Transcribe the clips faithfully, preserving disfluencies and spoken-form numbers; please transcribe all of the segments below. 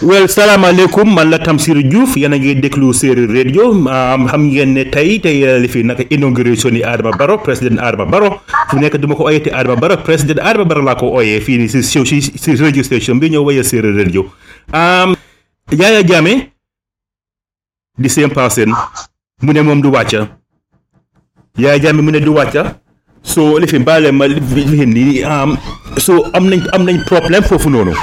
well salaamaaleykum man la Tamsir Diouf yéen a ngi déglu Séeréer radio xam ngeen ne tey tey li fi naka inauguration yi Adama Barrow président Adama Barrow fu nekk duma ko oyee te Adama Barrow président Adama Barrow laa ko oyee fii nii si show si si radio station bi ñoo woyee Séeréer radio Yaya Jammeh di same person mu ne moom du wàcca Yaya Jammeh mu ne du wàcca so li fi baale ma li fi nii so am nañ am nañ problème foofu noonu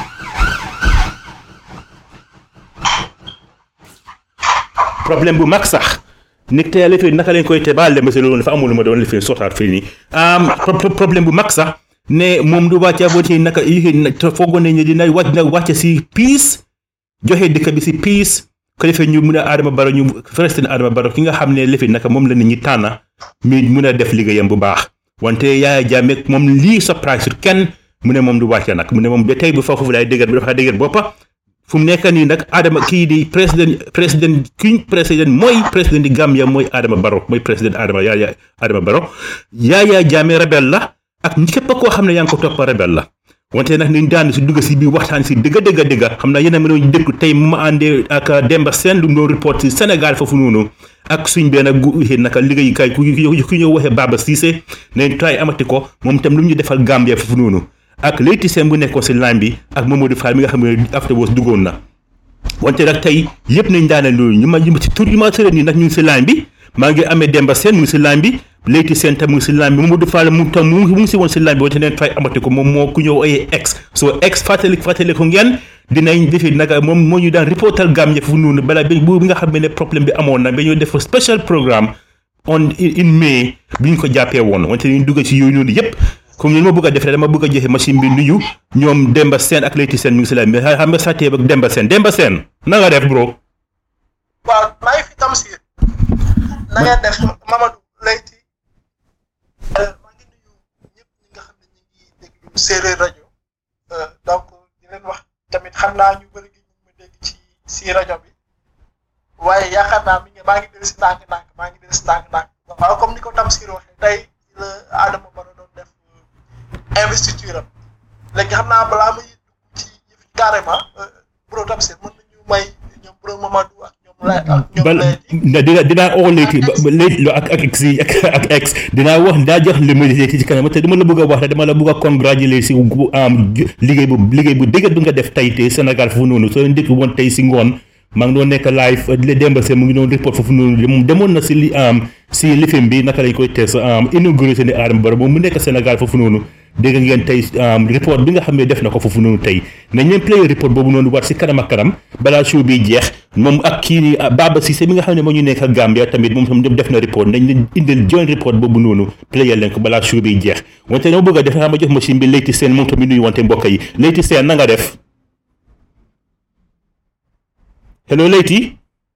problème bu mag sax nit te li fi naka lañ koy te baal dem si loolu dafa amul lu ma doon li fi sotaat fii nii problème bu mag sax ne moom du wàcce boo ci naka yi foogoon nañ ne dina wàcc na wàcce si peace joxe dëkk bi si peace ko defee ñu mun a Adama Barrow ñu président Adama Barrow ki nga xam ne li fi naka moom la nit ñi tànn mi mun a def liggéeyam bu baax wante Yaya Jammeh moom lii surprise sur kenn mu ne moom du wàcce nag mu ne moom ba tey bu foofu lay dëgër bi dafa dëgër boppa fu mu nekk nii nag Adama kii di président président kiñ président mooy président di Gambia mooy Adama Barrow mooy président Adama Yaya Adama Barrow Yaya Jammeh rebelle la ak ñi képp koo xam ne yaa ngi ko topp rebelle la wante nag niñ daan si dugg si biir waxtaan si dëgg dëgg dëgg xam naa yéen a mënoon déglu tey mu ma àndee ak Demba Sène lu mu doon report si Sénégal foofu noonu ak suñ benn gu naka liggéeyukaay ku ku ñëw waxee Baba Cissé nañ try amati ko moom itam lu ñu defal Gambia foofu noonu ak Leyti Sène bu nekkoon si line bi ak Mamadou Fall mi nga xam ne afterwards duggoon na wante nag tey yëpp nañ daane loolu ñu ma ñu ma si tur yu ma sëre nii nag ñu ngi si line bi maa ngi amee Demba Sène mu ngi si line bi Leyti Sène tam mu ngi si line bi Mamadou Fall mu tam mu ngi si woon si line bi wante neen try amati ko moom moo ku ñëw ay ex so ex fàttali fàttali ko ngeen dinañ defi nag moom moo ñu daan reportal Gambia foofu noonu balaa bi bu nga xam ne problème bi amoon na ba ñoo def special programme on in May bi ñu ko jàppee woon wante ñu dugg ci yooyu noonu yëpp comme ni ma bëgg a def dama bëgg a joxe machine bi nuyu ñoom Demba Sène ak Leyti Sène ñu ngi si line bi xam nga sàttee ak Demba Sène Demba Sène na nga def bro. waaw maa ngi fi Tamsir na ngeen def Mamadou Leyti maa ngi nuyu ñëpp ñi nga xam ne ñu ngi déglu Séeréer rajo donc di leen wax tamit xam naa ñu bëri gi ñu ma dégg ci si rajo bi waaye yaakaar naa mi ngi maa ngi dellu si ndànk-ndànk maa ngi dellu si ndànk-ndànk waaw comme ni ko Tamsir waxee tey la Adama Barrow doon def investiture am léegi xam naa balaa muy dugg ci yëf yi carrément bro Tamsir mën nañu may ñoom bro Mamadou ak ñoom lay ak ñoom lay dina dinaa oo Leyti Leyti ak ak ex ak ak ex dinaa wax daa jox li muy ci kanam te dama la bëgg a wax dama la bëgg a congratuler si am liggéey bu liggéey bu dëgg bi nga def tey te Sénégal foofu noonu soo ndékk woon tey si ngoon maa ngi doon nekk live le Demba Sène mu ngi doon report foofu noonu moom demoon na si li am si lifin bi naka lañ koy tees am inauguration ni Adama Barrow moom mu nekk Sénégal foofu noonu dégg ngeen tey report bi nga xam ne def na ko foofu noonu tey nañ leen play report boobu noonu war si kanam ak kanam balaa show bi jeex moom ak kii ni Baba Cissé mi nga xam ne moo ñu nekk ak Gambia tamit moom tam def na report nañ leen indil joint report boobu noonu play leen ko balaa show bi jeex wante dama bëgg a def xam ma jox machine bi Leyti Sène moom tamit nuyu wante mbokk yi Leyti Sène na nga def hello Leyti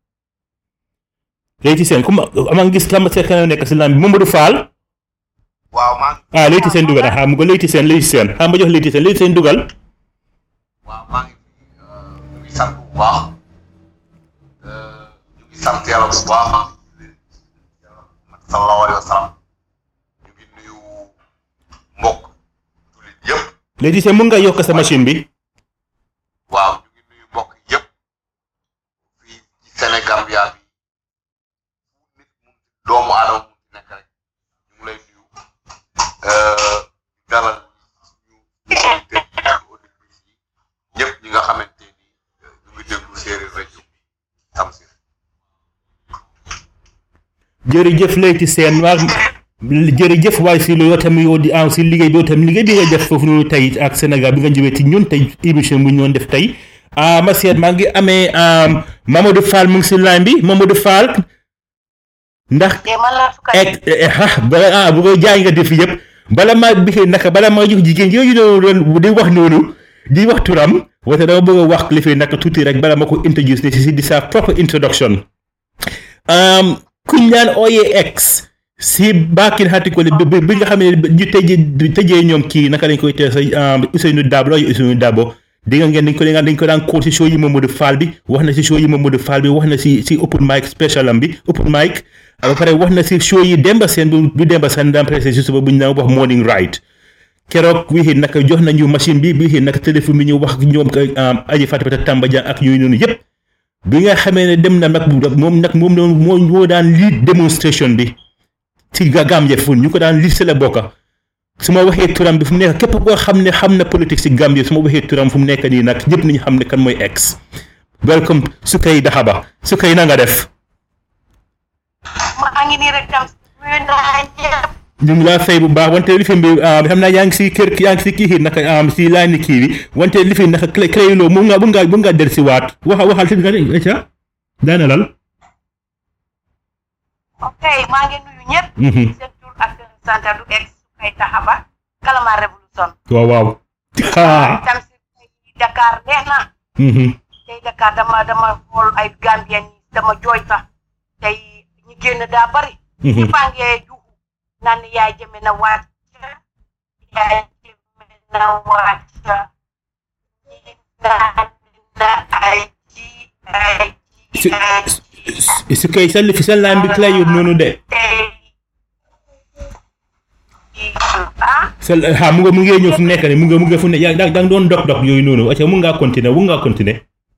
Leyti Sène comme ama ngi gis tam sa kanam nekk si lam bi Mamadou Fall waaw maa ngi ah Leyti Sène dugal xam nga Leyti Sène Leyti Sène xam ma jox Leyti Sène Leyti Sène dugal waaw maa ngi ñu ngi sant bu baax ñu ngi sant yàlla bu baax sallallahu alayhi wa sallam ñu ngi nuyu mbokk jullit yëpp Leyti Sène mun nga yokk sa machine bi waaw ñu ngi nuyu mbokk yëpp fii ci Sénégambia bi nit mu doomu aadama mu nekk rek ñu ngi lay nuyu dalal ñu auditrices yi ñëpp ñi nga xamante ni ñu ngi déglu Séeréer rajo Tamsir jërëjëf Leyti Sène waa jërëjëf waaye si loolu tamit yow di am si liggéey bi tamit liggéey bi nga def foofu noonu tey ak Sénégal bi nga ñëwee ci ñun tey émission bu ñu doon def tey ma seet maa ngi amee Mamadou Fall mu ngi si line bi Mamadou Fall ndax ah bala ah bu ko jaay nga def yëpp bala maa bi naka bala maa jox jigéen yooyu doon di wax noonu di wax turam wante dama bëgg a wax li fi naka tuuti rek bala ma ko introduce ne si di sa proper introduction kuñ naan ooyee ex si baakin xatikole bi bi nga xam ne ñu tëjee tëjee ñoom kii naka lañ koy tee sa Ousseynou Dabo la Ousseynou Dabo dégg nga ngeen dañ ko dañ ko daan kóol si show yi Mamadou Fall bi wax na si show yi Mamadou Fall bi wax na si si open mic special am bi open mic ba pare wax na si show yi Demba Sène bu Demba Sène daan pressé si suba bu ñu naan wax morning ride keroog wii naka jox nañu machine bi bii naka téléphone bi ñu wax ñoom Aji Fatimata Tamba Dia ak yooyu noonu yëpp bi nga xamee ne dem na nag moom nag moom doon moo moo daan lead demonstration bi ci Gambia fu ñu ko daan lead si la bokka su ma waxee turam bi fu mu nekk képp koo xam ne xam na politique si Gambia su ma waxee turam fu mu nekk nii nag ñëpp nañu xam ne kan mooy ex welcome Sukay Dahaba Sukay na nga def. maa ngi nii rek tam nuyu naa ñëpp. ñu ngi laa fay bu baax wante li fi bi xam naa yaa ngi si kër yaa ngi si kii naka si laani kii bi wante li fi naka créé loo mun nga mun ngaa mun ngaa del si waat waxa waxal si nga ne ca daana lal. ok maa ngi nuyu ñëpp. seen tur ak sant du ex Sukay Dahaba Kalama Revolution. waaw waaw. tam si Dakar neex na. tey Dakar dama dama xool ay Gambien yi dama jooy sax tey ñu génn daa bari. ñu fàngee juuxu naan yaay jëme na wàcc yaay jëme na wàcc naan na ay ji ay ji ay ji. su kay sa li fi sa laan bi clé yu noonu de. sa ah mu nga mu ngee ñëw fu nekk ne mu nga mu nga fu ne yaa da nga doon dog dog yooyu noonu acca mun ngaa continuer mun ngaa continuer.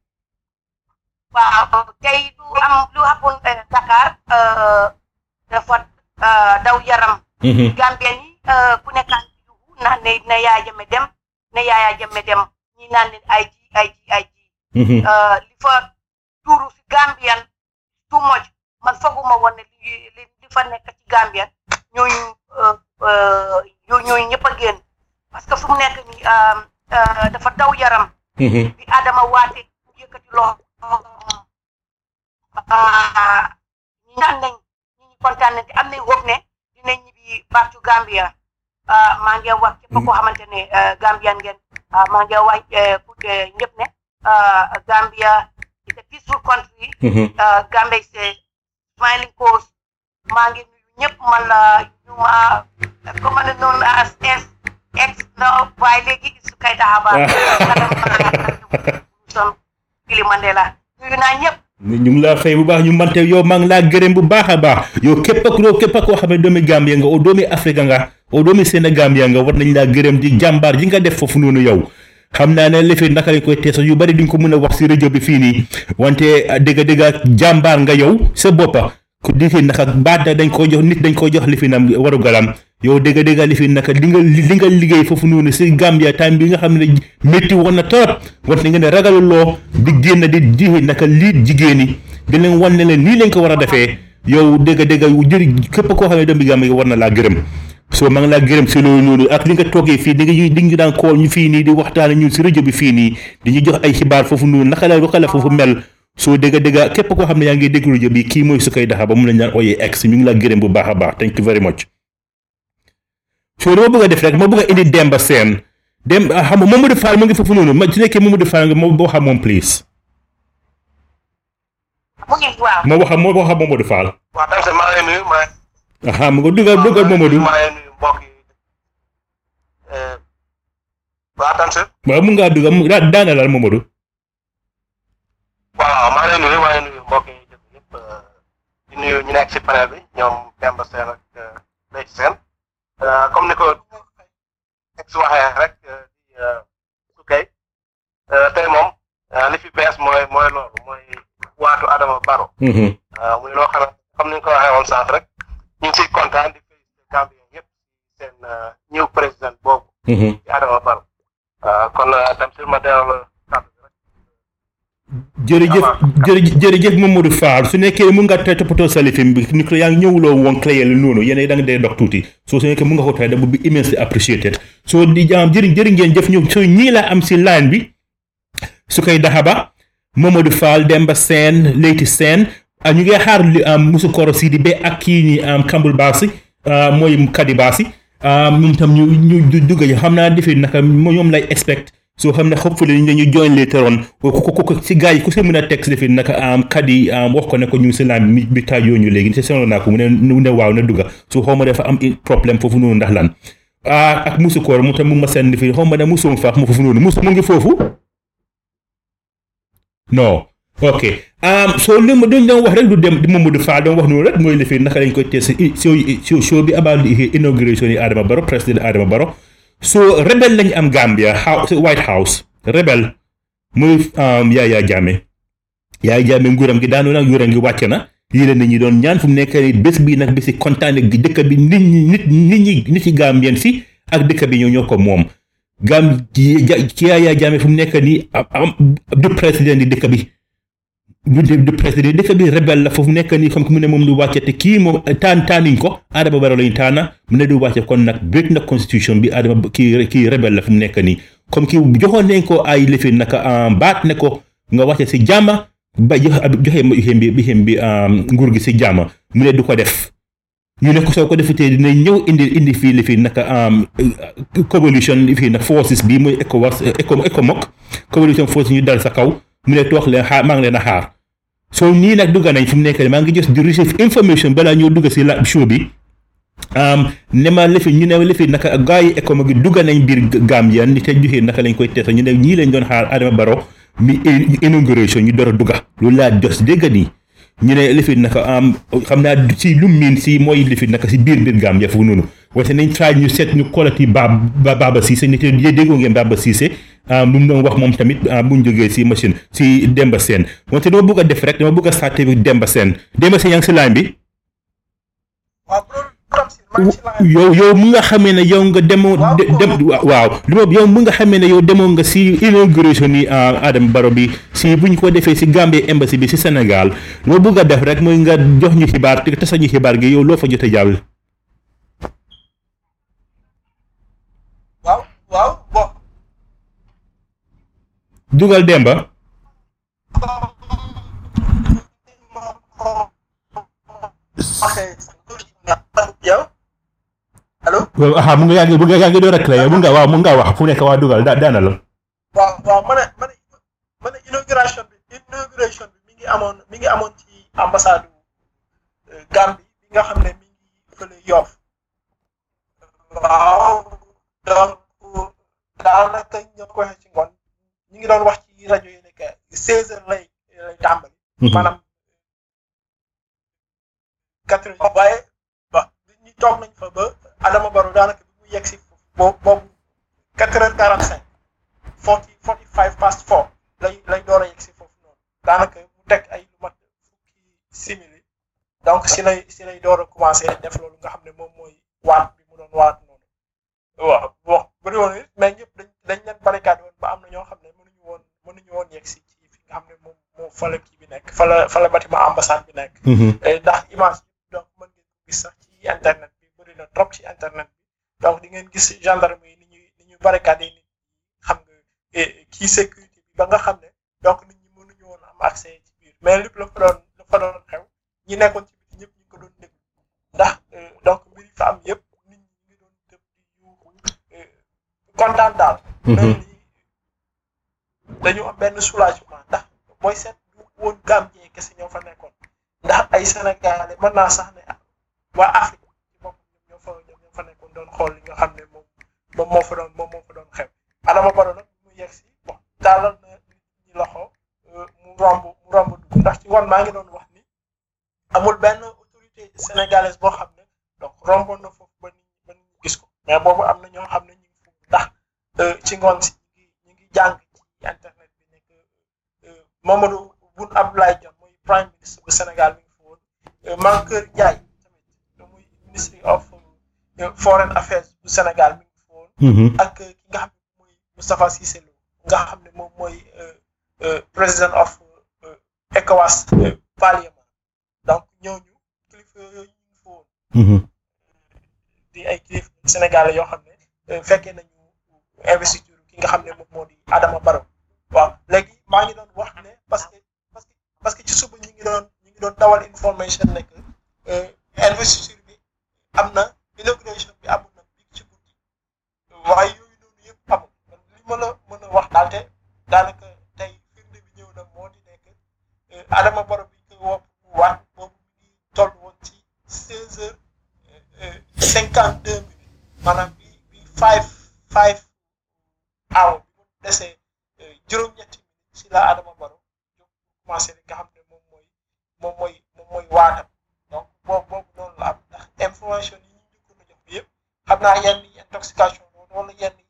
waaw tey lu am lu xapoon Dakar dafa daw yaram. Gambien yi ku nekkaan ci yuuxu naan ne na Yaya Jammeh dem na Yaya Jammeh dem ñi naan ne ay ji ay ji ay ji. li fa tuuru si Gambien too much man fooguma woon ne li li fa nekk ci Gambien ñooñu ñooñu ñëpp a génn parce que fu mu nekk nii dafa daw yaram. bi Adama waate yëkkati loxo. ñi naan nañ ñi ñu kontaan nañ te am nañ wóob ne dinañ ñibbi back to Gambia maa ngi wax képp koo xamante ne Gambian ngeen maa ngi wax ñëpp ne Gambia is a peaceful country. Gambia is a smiling coast. maa ngi nuyu ñëpp man la ñu ma comme ne noonu as ex ex na waaye léegi Sukay Dahaba Kili Mandela nuyu naa ñëpp. ñu ngi laa fay bu baax ñu mante yow maa ngi laa gërëm bu baax a baax yow képp ak yow képp koo xam ne doomi Gambia nga o doomi Afrique nga o doomi Sénégambia nga war nañ laa gërëm di jàmbaar ji nga def foofu noonu yow xam naa ne lifin naka lañ koy teesa yu bari duñ ko mën a wax si rajo bi fii nii wante dëgg dëgg jàmbaar nga yow sa boppa ku di fi naka baat dañ ko jox nit dañ ko jox lifinam waru galam yow dëgg dëgg lifin naka li nga li nga liggéey foofu noonu si Gambia time bi nga xam ne métti woon na trop wante nga ne ragaluloo di génn di di naka lii jigéen ñi di leen wan ne leen nii lañ ko war a defee yow dëgg dëgg jëri képp koo xam ne doomi Gambia war na laa gërëm soo maa ngi laa gërëm si loolu noonu ak li nga toogee fii di nga di nga daan kool ñu fii nii di waxtaan ñun si rajo bi fii nii di ñu jox ay xibaar foofu noonu naka la naka la foofu mel soo dëgg dëgg képp koo xam ne yaa ngi déglu rajo bi kii mooy Sukay Dahaba mu lañ daan ooyee ex ñu ngi laa gërëm bu baax a baax thank you very much. soo dama bëgg a def rek ma bëgg a indi Demba Seen dem xam nga Mamadou Fall mu ngi foofu noonu ma su nekkee Mamadou Fall nga ma boo xam moom please. mu ngi waaw. ma wax moo wax Mamadou Fall. waaw tamit maa ngi lay nuyu maa ngi. ah mu nga dugal dugal Mamadou. maa ngi nuyu mbokk yi. waaw tamit. waaw mun ngaa dugal mu daa daanalal Mamadou. waaw maa ngi lay nuyu maa ngi nuyu mbokk yi yëpp di nuyu ñu nekk si panel bi ñoom Demba Seen ak Leyti Seen comme ni ko ex waxee rek di Sukay tey moom li fi bees mooy mooy loolu mooy waatu Adama Barrow. muy loo xam ne comme ni nga ko waxee woon sànq rek ñu ngi siy kontaan di félicité Gambien yëpp seen ñëw président boobu. di Adama Barrow kon tam sur ma delloo la kàddu bi rek. jërëjëf jërëjëf jërëjëf Mamadou Fall su nekkee mun nga tey toppatoo sa lifin bi ni ko yaa ngi ñëwuloo woon clé la noonu yéen da nga dee dox tuuti soo su nekkee mun nga ko tey da bu bi immensely appreciated soo di jaam jëri jëri ngeen jëf ñëw soo ñii laa am si line bi Sukay Dahaba Mamadou Fall Demba Seen Leyti Seen ñu ngi xaar li am Musu Koro Sidibé ak kii ni am Kambul Baasi mooy Kadi Baasi ñun tam ñu ñu dugg xam naa defi naka ñoom lay expect soo xam ne hopefully ñu dañuy join later on ku ku si gars yi ku si mën a text defi naka am Kadi wax ko ne ko ñu si laan mi bi taaj yoo ñu léegi te sonal naa ko mu ne mu ne waaw na dugga su xaw ma dafa am problème foofu noonu ndax lan ak Musu Koro mu tam mu ma seen defi xaw ma ne musu faax mu foofu noonu musu mu ngi foofu non ok soo li ma doon wax rek du dem di Mamadou Fall doon wax noonu rek mooy lifin naka lañ koy test si show show bi about inauguration yi Adama Barrow président Adama Barrow so rebel lañ am Gambia house White House rebel muy Yaya Jammeh Yaya Jammeh nguuram gi daanu nag nguuram gi wàcc na yii la nit ñi doon ñaan fu mu nekk nii bés bii nag bési kontaane gi dëkk bi nit ñi nit nit ñi nit yi Gambien si ak dëkk bi ñoo ñoo ko moom Gam ci Yaya Jammeh fu mu nekk nii du président di dëkk bi du du président dëkk bi rebelle la foofu nekk nii comme mu ne moom du wàcce te kii moom taan taaniñ ko Adama Barrow lañu taana mu ne du wàcce kon nag break na constitution bi Adama kii kii rebelle la fu mu nekk nii comme kii joxoon nañ ko ay lifin naka baat ne ko nga wàcce si jàmma ba joxe joxe bi bi bi nguur gi si jàmma mu ne du ko def ñu ne ko soo ko defutee dina ñëw indi indi fii lifin naka coalition fii nag forces bi muy ECOWAS ECOMOG coalition forces ñu dal sa kaw mu ne toog leen xaar maa ngi leen a xaar soo nii nag dugga nañ fi mu nekk maa ngi just di receive information balaa ñoo dugg si la show bi ne ma lefi ñu ne lefi naka gars yi ECOMOG gi dugga nañ biir Gambia ni te joxe naka lañ koy teesa ñu ne ñii lañ doon xaar Adama Barrow mi inauguration ñu door a dugga loolu laa jos dégg nii ñu ne lefi naka xam naa si lu miin si mooy lefi naka si biir biir Gambia foofu noonu wante nañ try ñu seet ñu quality ba Baba Cissé nit yi déggoo ngeen Baba Cissé lu mu doon wax moom tamit bu ñu jógee si machine si Demba Sène wante dama bëgg a def rek dama bëgg a starté bi Demba Sène Demba Sène yaa ngi si line bi. yow yow mu nga xamee ne yow nga demoo dem waaw lu ma yow mu nga xamee ne yow demoo nga si inauguration ni Adama Barrow bi si bu ñu ko defee si Gambie embassy bi si Sénégal loo bëgg a def rek mooy nga jox ñu xibaar te tasa ñu xibaar gi yow loo fa jot a jàll. waaw waaw bon. dugal Demba. yow allo. waaw mu nga yaa ngi mu nga yaa ngi door a créé mu nga waaw mu nga wax fu nekk waa dugal daa daana la. waaw waaw ma ne ma ne ma ne inauguration bi inauguration bi mi ngi amoon mi ngi amoon ci ambassade Gambie bi nga xam ne mi ngi fële Yoff. waaw donc daanaka ñoo ko waxee ci ngoon ñu ngi doon wax ci rajo yi nekk seize heures lay lay tàmbali. maanaam quatre heures. waaye ba ñu toog nañ fa ba Adama Barrow daanaka bi mu yegg si boobu boobu quatre heures quarante cinq forty forty five past four lay lay door a yegg si foofu noonu daanaka mu teg ay lu mat fukki simili donc si lay si lay door a commencé def loolu nga xam ne moom mooy waat bi mu doon waat noonu waaw bon bëri woon mais ñëpp dañ dañ leen barricade woon ba am na ñoo xam ne mënuñu woon mënuñu woon yegg si ci fi nga xam ne moom moo fa la kii bi nekk fa la fa la bâtiment ambassade bi nekk. ndax image donc mën ngeen ko gis sax ci internet bi bëri na trop ci internet bi donc di ngeen gis gendarme yi ni ñuy ni ñu barricade nit xam nga kii sécurité bi ba nga xam ne donc nit ñi mënuñu woon am accès ci biir mais lépp la fa doon la fa doon xew ñi nekkoon ci biir ñëpp ñu ko doon déglu ndax donc mbir yi fa am yëpp nit ñi ngi doon tëb di yuuxu kontaan daal. mel ni dañu am benn soulagement ndax booy seet du woon Gambien kese ñoo fa nekkoon ndax ay Sénégalais mën naa sax ne waa Afrique ci bopp ñoo fa ñoo fa nekkoon doon xool li nga xam ne moom moom moo fa doon moom moo fa doon xew Adama Barrow nag mu yegg si bon taalal na nit ñi loxo mu romb mu romb dugg ndax ci wan maa ngi doon wax ni amul benn autorité sénégalaise boo xam ne donc romboon na foofu ba nit ñi ba nit ñi gis ko mais boobu am na ñoo xam ne ñu ngi foofu ndax ci ngoon si ñu ngi ñu ngi jàng ci internet bi nekk Mamadou Boun Abdoulaye Dione muy prime ministre bu Sénégal mi ngi fa woon Mankeur Ndiaye tamit muy ministry of foreign affairs bu Sénégal mi ngi fa woon ak ki nga xam ne mooy Moustapha Cissé Lo nga xam ne moom mooy president of ECOWAS parliament donc ñooñu kilifa yooyu ñu ngi fa woon di ay kilifa sénégalais yoo xam ne fekkee nañu investiture ki nga xam ne moom moo di Adama Barrow waaw léegi maa ngi doon wax ne parce que parce que parce que ci suba ñu ngi doon ñu ngi doon dawal information ne que investiture bi am na inauguration bi amul na bi ci guddi waaye yooyu noonu yëpp amul li ma la mën a wax daal te daanaka tey firnde bi ñëw na moo di nekk Adama Barrow bi ñu koy woo waat boobu mi ngi toll woon ci seize heures cinquante deux minutes maanaam bi bi five five hours bi mu desee juróom-ñetti minutes si la Adama Barrow jóg commencé li nga xam ne moom mooy moom mooy moom mooy waatam donc boobu boobu noonu la am ndax information yi ñu njëkkoon a jox bi yëpp xam naa yenn yi intoxication noonu wala yenn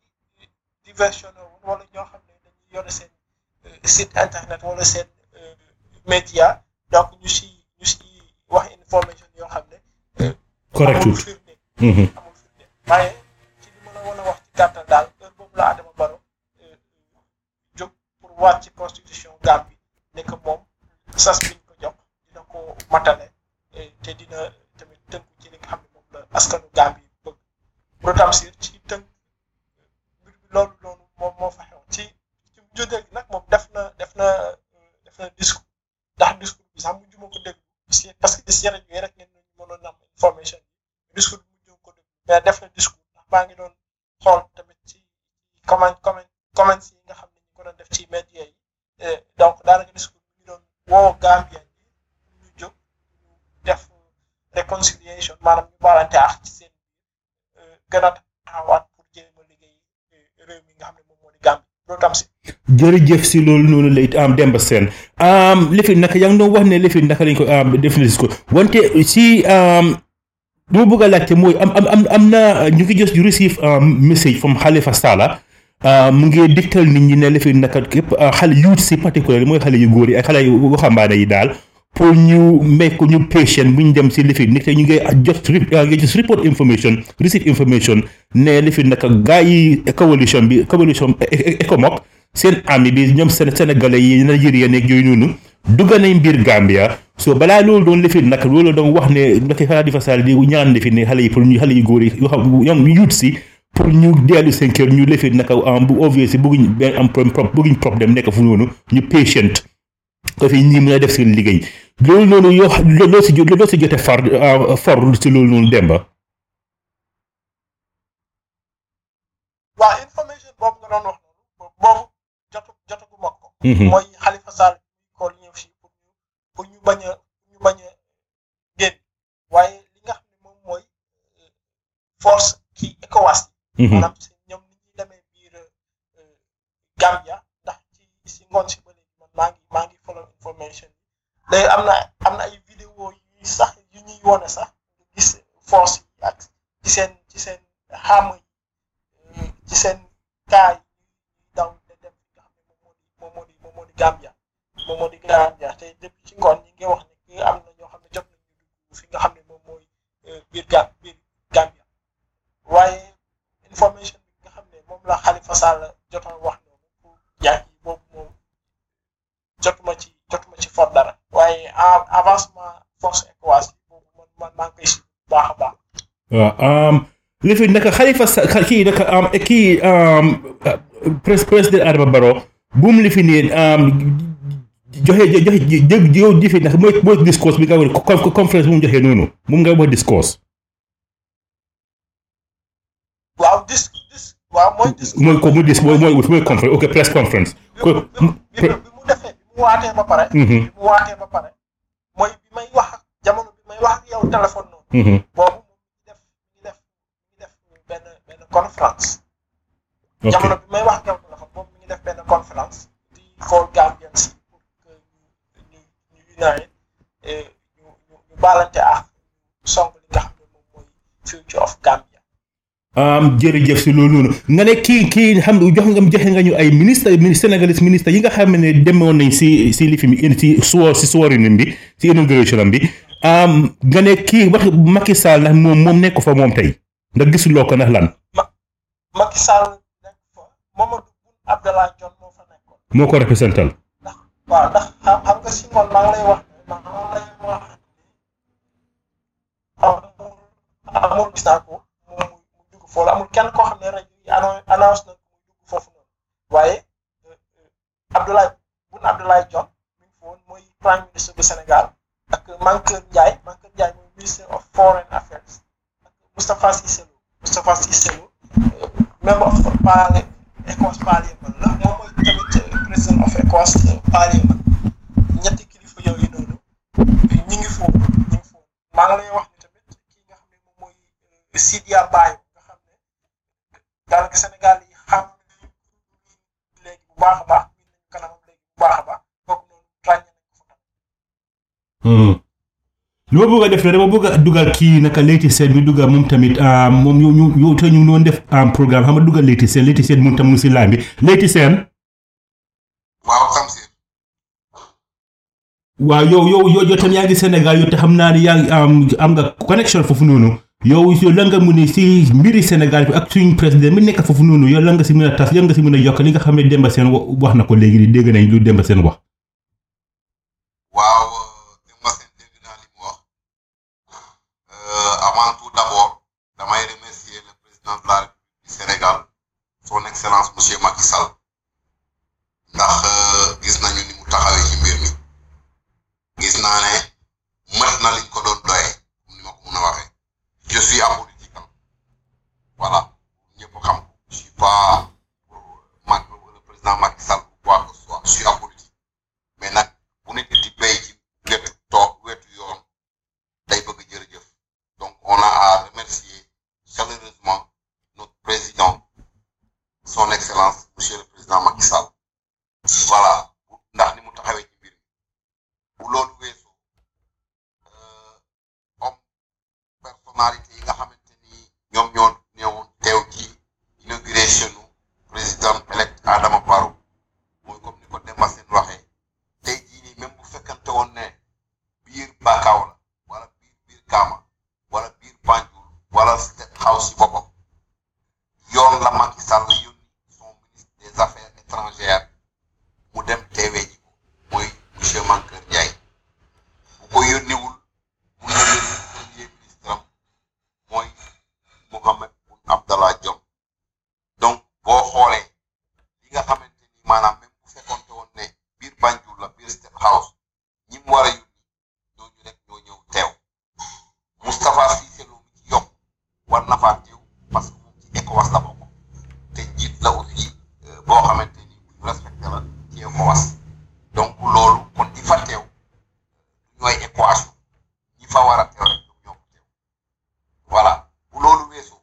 média donc ñu si ñu si wax information yoo xam ne correct amul firnde amul firnde waaye ci li ma la woon a wax ci gàttal daal heure boobu la Adama Barrow jóg pour waat ci constitution Gambie ne que moom sas biñ ko jox dina ko matale te dina tamit tënku ci li nga xam ne moom la askanu Gambie bëgg pour Tamsir ci tënk mbir bi loolu noonu moom moo fa xew ci ci jógee gi nag moom def na def na def na discours ndax discours bi sax mujj ma ko déglu si parce que si rajo yi rek ngeen mënoon am information bi discours bi mujj ko déglu mais def na discours ndax maa ngi doon xool tamit ci comment comment comment yi nga xam ne ñu ko doon def ci média yi donc daanaka discours bi ñu doon woo Gambien yi ñu jóg ñu def réconciliation maanaam ñu baalante ak ci seen gën a taxawaat pour jéem a liggéey réew mi nga xam ne moom moo di Gambie loolu tam si. jërëjëf si loolu noonu la it am Demba Sène lifin naka yaa ngi doon wax ne lifin naka lañ ko def na ko wante si lu ma bëgg a laajte mooy am am am na ñu ngi just receive message from Halifa Sallah mu ngi digtal nit ñi ne lifin naka képp xale youth si particulier mooy xale yu góor yi ak xale yu waxambaane yi daal pour ñu make ko ñu patient bu ñu dem si lifin nit ñi ngay just ngay just report information receive information ne lifin naka gaa yi coalition bi coalition ECOMOG seen ami bi ñoom seen sénégalais yi Nigeria nekk yooyu noonu dugg nañ biir Gambia so balaa loolu doon lifin nag loolu doon wax ne naka Halifa Sallah di ñaan lifin ne xale yi pour ñu xale yu góor yi yoo xam ñoom yuut si pour ñu dellu seen kër ñu lifin naka bu obvious si bëgguñ benn am problème bëgguñ problème nekk fu noonu ñu patient ko fi ñii mën a def seen liggéey loolu noonu yoo loo si loo si jote far for si loolu noonu Demba. waaw information boobu nga doon wax noonu boobu jotu jotagu ma ko. mooy Halifa Sallah ko ñëw fii pour ñu pour ñu bañ a ñu bañ a génn waaye li nga xam ne moom mooy force ci ECOWAS. maanaam si ñoom ni ñuy demee biir Gambia ndax ci si ngoon si ba léegi man maa ngi maa ngi follow information bi léegi am na am na ay vidéo yu sax yu ñuy wone sax nga gis force yi ak ci seen ci seen xaama yi ci seen kaa yi daw te dem nga xam ne moom moo di moom moo di moom moo di Gambia moom moo di Gambia te depuis ci ngoon ñi ngi wax ne ki am na ñoo xam ne jot nañu dugg fi nga xam ne moom mooy biir ga biir Gambia waaye information bi nga xam ne moom la Halifa Sallah jotoon wax noonu pour jaay yi boobu moom jotuma ci jotuma ci for dara waaye avancement force ECOWAS yi boobu man man maa ngi koy si baax a baax. waaw li fi naka Halifa Sallah kii naka kii président Adama Barrow buum li fi nii joxe joxe jë yow ji fi nag mooy mooy discours bi nga wax conférence bu mu joxee noonu moom nga wax discours. waaw dis dis waaw mooy. discours mooy ko mu dis mooy mooy conférence ok press conference. bi mu bi mu defee bi mu waatee ba pare. bi mu waatee ba pare mooy bi may wax ak jamono bi may wax ak yow téléphone noonu. boobu mu ngi def mu ngi def mu ngi def benn benn conférence. jamono bi may wax ak yow téléphone boobu mi ngi def benn conférence di xool Gambians yi pour que ñu ñu ñu unite ñu ñu ñu baalante ak song li nga xam ne moom mooy future of Gambia. jërëjëf si loolu noonu nga ne kii kii xam jox nga joxe nga ñu ay ministre sénégalais ministre yi nga xam ne demoon nañ si si li fi mi si suwa si suwarinam bi si inauguration am bi nga ne kii wax Macky Sall ndax moom moom nekk fa moom tey ndax gisuloo ko ndax lan. ma Macky Sall nekk fa Mamadou Boun Abdallah Dionne moo fa nekkoon. moo ko représental. ndax waaw ndax xam xam nga si ngoon maa ngi lay wax maa ngi lay wax amul gis naa ko. foofu amul kenn koo xam ne rajo yi annonce na ko muy dugg foofu noonu waaye Abdoulaye Boun Abdallah Dionne mi ngi foon mooy prime ministre du Sénégal ak Mankeur Ndiaye Mankeur Ndiaye mooy ministre of foreign affairs ak Moustapha Cissé Lo Moustapha Cissé Lo member of parle ECOWAS parliament la moom mooy tamit président of ECOWAS parliament ñetti kilifa yooyu noonu ñi ngi foofu ñi ngi foofu maa ngi lay wax ni tamit kii nga xam ne moom mooy Sidia Bayo daanaka Sénégal yi xam léegi bu baax a baax ñu nañu kanamam léegi bu baax a baax kooku noonu ràññee nañ ko fa tam. li ma bëgg a def ne dama bëgg a dugal kii naka Leyti Sène bi dugal moom tamit moom ñu ñu ñu te ñu ngi doon def programme xam nga dugal Leyti Sène Leyti Sène moom tam mu si laaj bi Leyti Sène. waaw Tamsir. waaw yow yow yow yow tam yaa ngi Sénégal yow te xam naa ne yaa ngi am am nga connection foofu noonu yow yow la nga mu ne si mbiri Sénégal bi ak suñu président mi nekk foofu noonu yow la nga si mën a tas yow nga si mën a yokk li nga xam ne Demba Sène wax na ko léegi ni dégg nañ lu Demba Sène wax. waaw Demba Sène dégg naa li mu wax avant tout d'abord damay remercier le président de la République du Sénégal son excellence monsieur Macky Sall ndax gis nañu ni mu taxawee ci mbir mi gis naa ne mat na liñ ko doon doyee comme ni ma ko mën a waxee je suis apolitique voilà ñëpp xam ko je suis pas pour le président Macky Sall ou quoi que ce soit je suis apolitique mais nag bu nit di béy ci wetu toog wetu yoon day bëgg jërëjëf donc on a à remercier chaleureusement notre président son excellence monsieur le président Macky Sall voilà ndax ni mu taxawee ci mbir mi bu loolu weesoo homme personnalité yi nga xamante ni ñoom ñoo ñëwoon teew ci inauguration président elect Adama Barrow mooy comme ni ko Demba Sène waxee tey jii nii même bu fekkante woon ne biir Bakaaw la wala biir biir Kaama wala biir Banjul wala State House ci boppam yoon la Macky Sall yónni son ministre des affaires étrangères mu dem teewee ji ko mooy monsieur Mankeur Ndiaye bu ko yónniwul mu ne leen premier ministre am mooy Mohamed Boun Abdallah Dionne donc boo xoolee li nga xamante ni maanaam même bu fekkonte woon ne biir Banjul la biir State House ñi mu war a yónni ñooñu rek ñoo ñëw teew Moustapha Cissé Lo mi ci yokk war na faa teew parce que moom ci ECOWAS la bokk te njiit la aussi boo xamante ni bu ñu respecté la ci ECOWAS donc loolu kon di fa teew ñooy équation ñi fa war a teew rek ñoom ñoo ko teew voilà bu loolu weesoo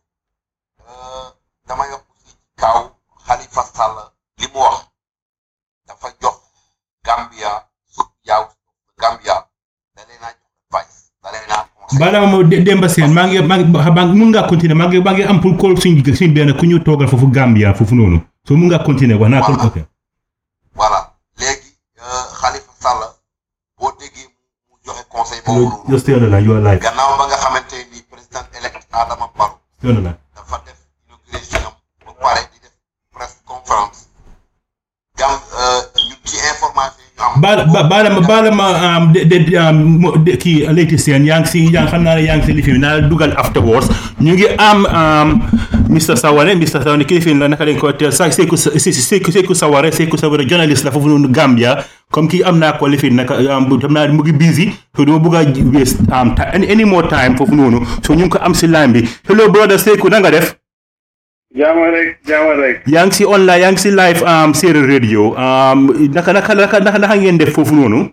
dama yokk aussi kaw Khalifa Sall li mu wax dafa jox Gambia yaw Gambia da leen a jox advice da leen a conseil balaa ma Demba Sène maa ngi maa ngi mun ngaa continuer maa ngi maa ngi am pour call suñ suñ benn ku ñu toogal foofu Gambia foofu noonu so mun ngaa continuer wax naa ko ok voilà léegi Khalifa Sall boo déggee mu joxe conseil boobu just stay on the line you are live gannaaw ba nga xamante ni président elect Adama Barrow stay on the line dafa def inauguration am ba pare di def press conférence gam ñun ci information yi ñu am baala baala ma baala ma de de kii Leyti Sène yaa ngi si yaa xam naa ne yaa ngi si lifin naa dugal afterwards ñu ngi am Mister Saware Mister Saware kilifin la naka lañ ko teel sa Seku Seku Seku Saware Seku Saware journaliste la foofu noonu Gambia comme kii am naa ko lifin naka xam naa mu ngi busy so duma bëgg a waste any more time foofu noonu so ñu ngi ko am si line bi hello brother Seku na nga def jaama rek jaama rek yaa ngi si online yaa ngi si live am Seereer radio naka naka naka naka naka ngeen def foofu noonu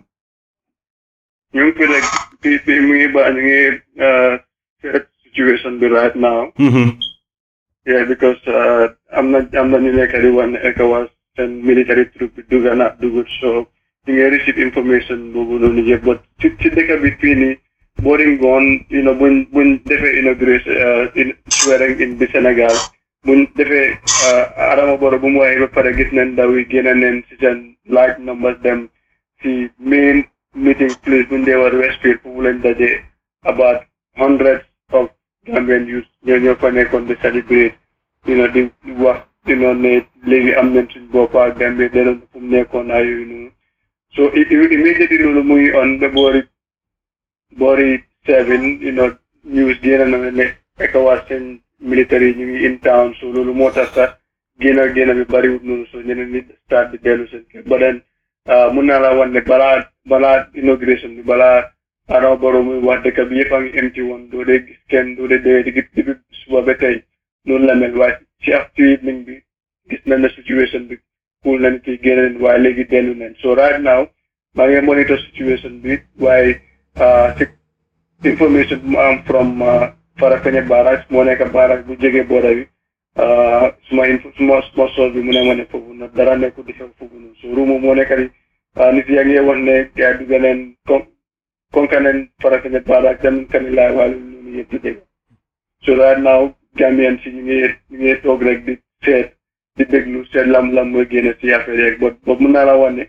ñu ngi fi rek fii fii mu ngi ba ñu ngi seet situation bi right now yeah because am na am na ñu nekk di wax ne ECOWAS seen military troop bi dugg na dugut so ñu ngi receive information boobu noonu yëpp but ci ci dëkk bi fii nii boring gone you know buñ buñ defee inauguration swearing in bi Sénégal buñ defee Adama Barrow bu mu waxee ba pare gis nañ ndaw yi génne neen si seen large numbers dem si main meeting place buñ dee war Westfield foofu lañ dajee about hundreds of Gambian youth ñoo ñoo fa nekkoon di celebrate you know di wax you know ne léegi am nañ suñ bopp ak Gambia denoon fu mu nekkoon ay yooyu noonu so immediately loolu muy on ba boori boori seven you know news génn na ne ECOWAS seen military ñu ngi in town so loolu moo tax sax génn génn bi bariwut noonu so ñeneen nit start di dellu seen kër ba den mun naa la wan ne balaa balaa inauguration bi balaa Adama Barrow muy wax dëkk bi yëpp a ngi empty woon doo dee gis kenn doo dee dee di depuis suba ba tey noonu la mel waaye ci after evening bi gis nañ ne situation bi cool nañ kii génn waaye léegi dellu nañ so right now maa ngi monitor situation bi waaye ci information bu mu am from Farafenni barrage moo nekk barrage bu jege border bi suma info suma suma source bi mu ne ma ne foofu noonu dara nekkul di xew foofu noonu so ruumu moo nekk di nit yaa ngi wax ne gaa dugg leen comme comme que ne Farafenni barrage dem kani laa wàllu noonu yëpp di dégg so right now Gambian si ñu ngi ñu ngi toog rek di seet di déglu seet lam lam mooy génne si affaire yeeg ba ba mun naa la wax ne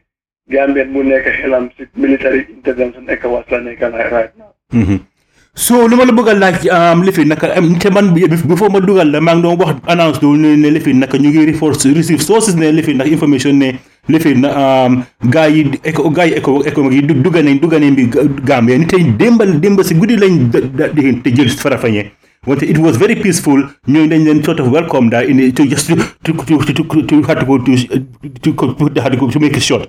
Gambien mu nekk xelam si military intervention ECOWAS la nekk right now. so lu ma la bëgg a laaj li fi naka te man bu foo ma dugal la maa ngi doon wax annonce do ne li fi naka ñu ngi reforce receive sources ne li fi naka information ne li fi na gaa yi éco gaa yi éco éco yi dugga nañ dugga nañ bi Gambie ni tey démbal démba si guddi lañ te jël Farafenni wante it was very peaceful ñooñu dañ leen sort of welcome daal in to just to to to to to had to go to to had to go to make it short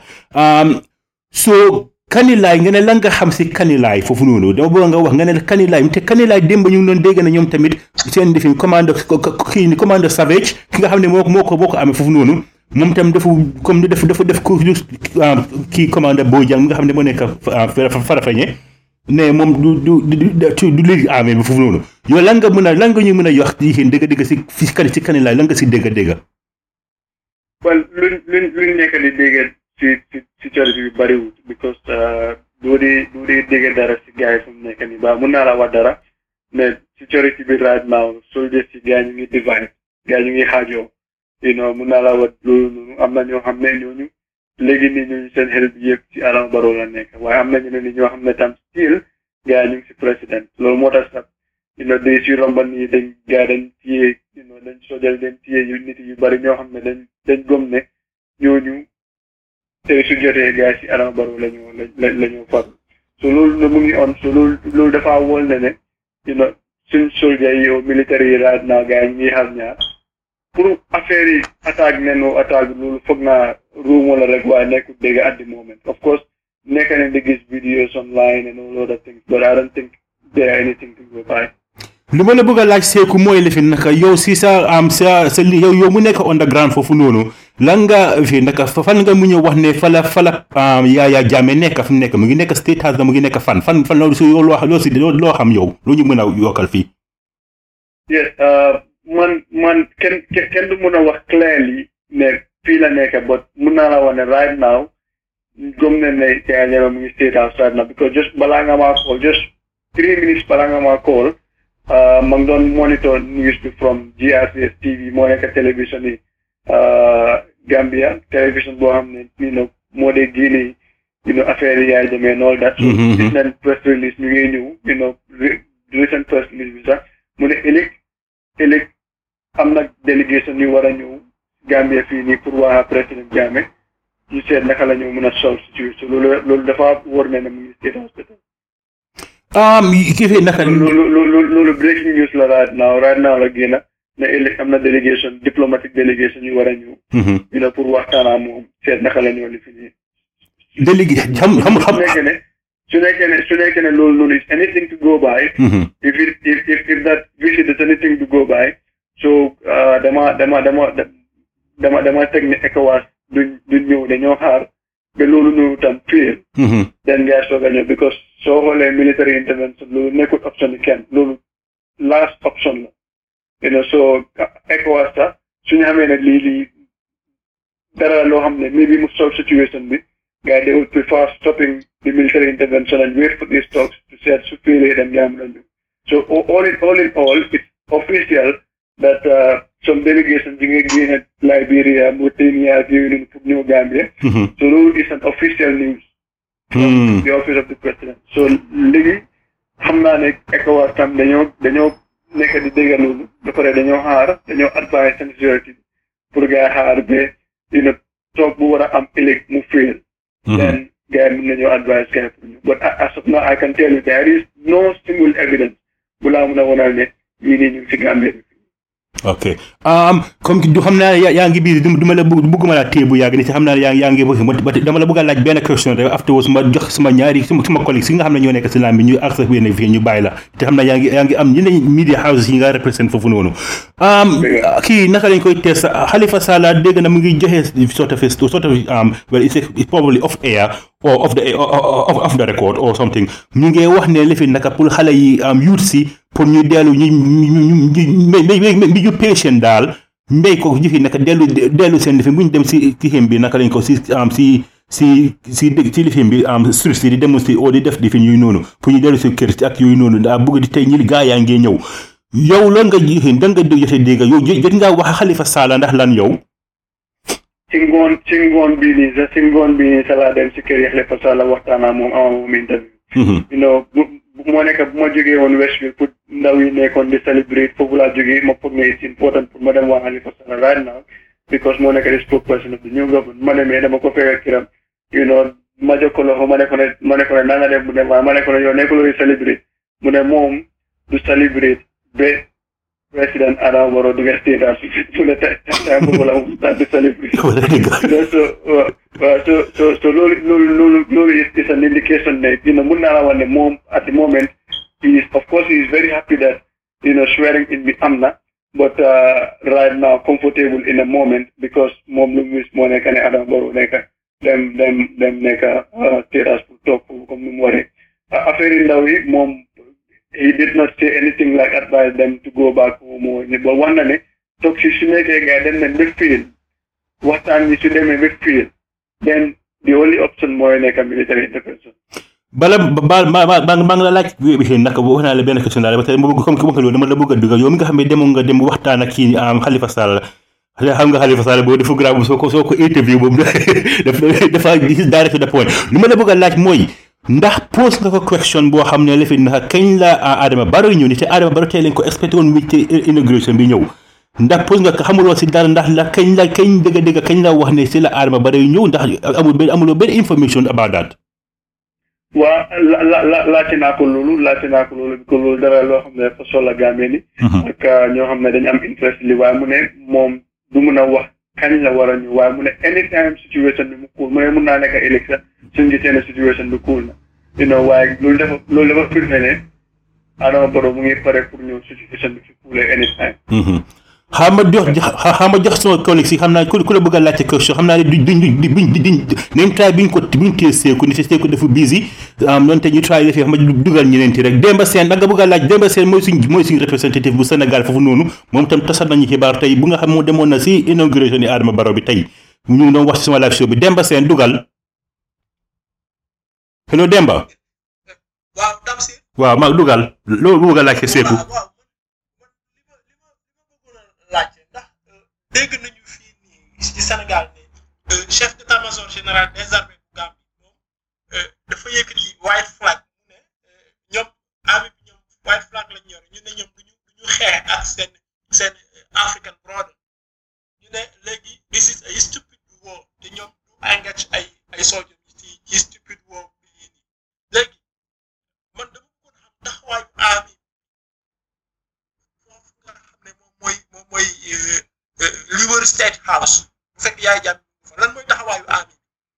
so Kanilaay nga ne lan nga xam si Kanilaay foofu noonu dama bëgg nga wax nga ne Kanilaay te Kanilaay démb ñu ngi doon dégg na ñoom tamit seen defi commande kii ni commande Savage ki nga xam ne moo ko moo ko boo ko amee foofu noonu moom tam dafa comme dafa dafa def ko kii commande Bojang nga xam ne moo nekk Farafenni ne moom du du du du léegi amee bi foofu noonu yow lan nga mën a lan nga ñu mën a wax yéen dëgg-dëgg si si kan si Kanilaay lan nga si dégg-dégg. well luñ luñ luñ nekk di dégg si si si coono bi bariwul because doo dee doo dee dégg dara si gars yi fu mu nekk nii ba mun naa la wax dara mais si coono bi right now soldiers si gars ñu ngi divide gars ñu ngi xaajoo you know mun naa la wax loolu noonu am na ñoo xam ne ñooñu léegi nii ñooñu seen xel bi yëpp ci Adama Barrow la nekk waaye am na ñeneen ñi ñoo xam ne tam still gars ñu ngi si président loolu moo tax sax you know day si romba nii dañ gars dañ téye you know dañ sojal dañ téye yu nit yu bari ñoo xam ne dañ dañ gëm ne ñooñu tey su jotee gars si Adama Barrow la ñu la la ñu far so loolu na mu ngi on so loolu loolu dafa wol ne ne you know suñ soldiers yi au militaire yi right now gars yi ñuy xar ñaar pour affaire yi attaque nenu attaque loolu foog naa ruumo la rek waaye nekkul dégg at the moment of course nekk nañ di gis videos online and all other things but I don't think there anything to go by. li ma la bëgg a laaj Seeku mooy li fi naka yow si sa am sa sa li yow yow mu nekk underground foofu noonu lan nga fi naka fan nga mu ñëw wax ne fa la fa la Yaya Jammeh nekk fu mu nekk mu ngi nekk State House mu ngi nekk fan fan fan loolu si yow loo loo si loo xam yow loo ñu mën a yokkal fii. yes man man kenn kenn du mën a wax clearly ne fii la nekk but mun naa la wax ne right now gëm ne ne Yaya Jammeh mu ngi State House right now because just balaa nga maa call just three minutes balaa nga maa call ma ngi doon monitor news bi from G R C S T V moo nekk télévision yi Gambia télévision boo xam ne you know moo dee génne you know affaire yi Yaya Jammeh and all that so gis nañ press release ñu ngi ñëw you know recent press release bi sax mu ne ëllëg ëllëg am na délégation yu war a ñëw Gambia fii nii pour waa président Jammeh ñu seet naka la ñu mën a solve situation loolu loolu dafa war ne ne mu ngi State House um kii fi naka loolu loolu loolu breaking news la right now right now la génn ne ëllëg am na délégation diplomatique délégation yu war a ñëw you know pour waxtaanaa moom seet naka la ñëw li fi nii délégué xam xam xam su nekkee ne su nekkee ne su nekkee ne loolu loolu is anything to go by if it if if if that visit is anything to go by so dama dama dama dama dama teg ne ECOWAS duñ duñ ñëw dañoo xaar ba loolu noonu tam fail then ngay soog a ñëw because soo xoolee military intervention loolu nekkul option yi kenn loolu last option la you know so ECOWAS sax suñu xamee ne lii lii dara loo xam ne maybe mu solve situation bi gars they would prefer stopping the military intervention and wait for these talks to see su failé dem nga am la ñu so all in all in all it's official that uh, some delegations yi nga génne Liberia Mauritania ak yooyu noonu pour ñëw Gambia so loolu is an official news from the office of the president so léegi xam naa ne ECOWAS tam dañoo dañoo nekk di dégg loolu ba pare dañoo xaar dañoo advise seen sécurité pour gars xaar ba dina toog bu war a am ëllëg mu fail then gars yi mën nañoo advise gars pour ñu but as of now I can tell you there is no single evidence bu laa mën a wonal ne yii nii ñu ngi si Gambia ok um comme du xam naa yaa ngi biir du ma la bëgguma la téye bu yàgg ni si xam naa yaa yaa ngi bëgg dama la bëgg a laaj benn question rek afterwards ma jox suma ñaari suma suma collègue si nga xam ne ñoo nekk si lamb bi ñu accès bi ne fii ñu bàyyi la te xam naa yaa ngi yaa ngi am ñeneen media houses yi nga represent foofu noonu um kii naka lañ koy test Halifa Sallah dégg na mu ngi joxe sort of sort of um well it's probably off air or off the off, off the record or something ñu ngi wax ne li fi naka pour xale yi am youth si pour ñu dellu ñu ñu ñu patient daal mbéy ko jëfi naka dellu dellu seen lifi bu ñu dem si kixim bi naka lañ ko si am si si si dëgg si lifim bi am street si di démonstrer oo di def di fi ñuy noonu pour ñu dellu si kër si ak yooyu noonu daa bëgg di tey ñi gaa yaa ngi ñëw yow lan nga jixin da nga jote dégg yow jot ngaa wax Halifa Sallah ndax lan yow ci ngoon ci ngoon bii nii sa ci ngoon bii nii sa laa dem si kër yi Halifa Sallah waxtaan ak moom ama moom interview you know bu moo nekk bu ma jógee woon Westfield pour ndaw yi nekkoon di celebrate foofu laa jógee ma foog ne it's important pour ma dem waa Halifa Sallah right now because moo nekk di spokesperson of the new government ma demee dama ko fekk kiram you know ma jokkaloo ko ma ne ko ne ma ne ko ne na nga def mu dem waaye ma ne ko ne yow nekkuloo di celebrate mu ne moom du celebrate ba président Adama Barrow du nga state house mu ne tey tey boobu la mu start di celebrate so so so so loolu loolu loolu loolu is an indication ne you know mun naa la wax ne moom at the moment he is of course he is very happy that you know swearing in bi am na but uh, right now comfortable in a moment because moom lu mu moo nekk ne Adama Barrow nekk dem dem dem nekk state house pour toog foofu comme ni mu waree affaire yi ndaw yi moom he did not say anything like advise them to go back home or but one na ne toog si su nekkee gars dem nañ ba fiil waxtaan bi su demee ba fiil then the only option mooy nekk military intervention. bala ba ma ma ma nga la laaj bi naka wax naa la benn question daal ba tey ma bëgg comme que loolu dama la bëgg a dugal yow mi nga xam ne demoon nga dem waxtaan ak kii am Halifa Sallah xam nga Halifa Sallah boo dafa grave soo ko soo ko interview boobu dafa dafa gis direct to the point lu ma la bëgg a laaj mooy ndax pose nga ko question boo xam ne la fi naka kañ la Adama Barrow ñëw ni te Adama Barrow tey lañ ko expecté woon wi ci inauguration bi ñëw ndax pose nga ko xamuloo si dara ndax la kañ la kañ dëgg dëgg kañ la wax ne si la Adama Barrow ñëw ndax amul benn amuloo benn information about that. waa la la la laajte naa ko loolu laajte naa ko loolu ko loolu dara loo xam ne dafa soxla Gambie ni ak ñoo xam ne dañu am interest li waaye mu ne moom du mun a wax kañ la war a ñëw waaye mu ne anytime situation bi mu cool mu ne mun naa nekk élection suñu gisee ne situation bi cool na you know waaye loolu dafa loolu dafa firnde ne Adama Barrow mu ngi pare pour ñëw situation bi fi coolee anytime. xam nga jox xam nga jox sama collègue si xam naa ku ku la bëgg a laajte question xam naa ne duñ duñ duñ duñ nañ try biñ ko biñ tee seeku ni si seeku dafa busy noonu te ñu try defi xam nga dugal ñeneen ti rek Demba Sène nag nga bëgg a laaj Demba Sène mooy suñ mooy suñ représentatif bu Sénégal foofu noonu moom tam tasal nañu xibaar tey bu nga xam moo demoon na si inauguration ni Adama Barrow bi tey ñu ngi doon wax si sama live show bi Demba Sène dugal hello Demba. waaw Tamsir. waaw ma dugal loolu bëgg a laajte seeku. dégg nañu fii nii ci Sénégal ne chef d'état-major général des armées bu Gambie moom dafa yëkkati white flag mu ne ñoom armée bi ñoom white flag lañ yor ñu ne ñoom duñu duñu xeex ak seen seen African brother ñu ne léegi this is a stupid war te ñoom du engage ay ay soldiers ci ci stupid war bi nii léegi man dama bëggoon xam taxawaayu armée foofu nga xam ne moom mooy moom mooy li wër State House bu fekk yaay jàmm lan mooy taxawaayu armée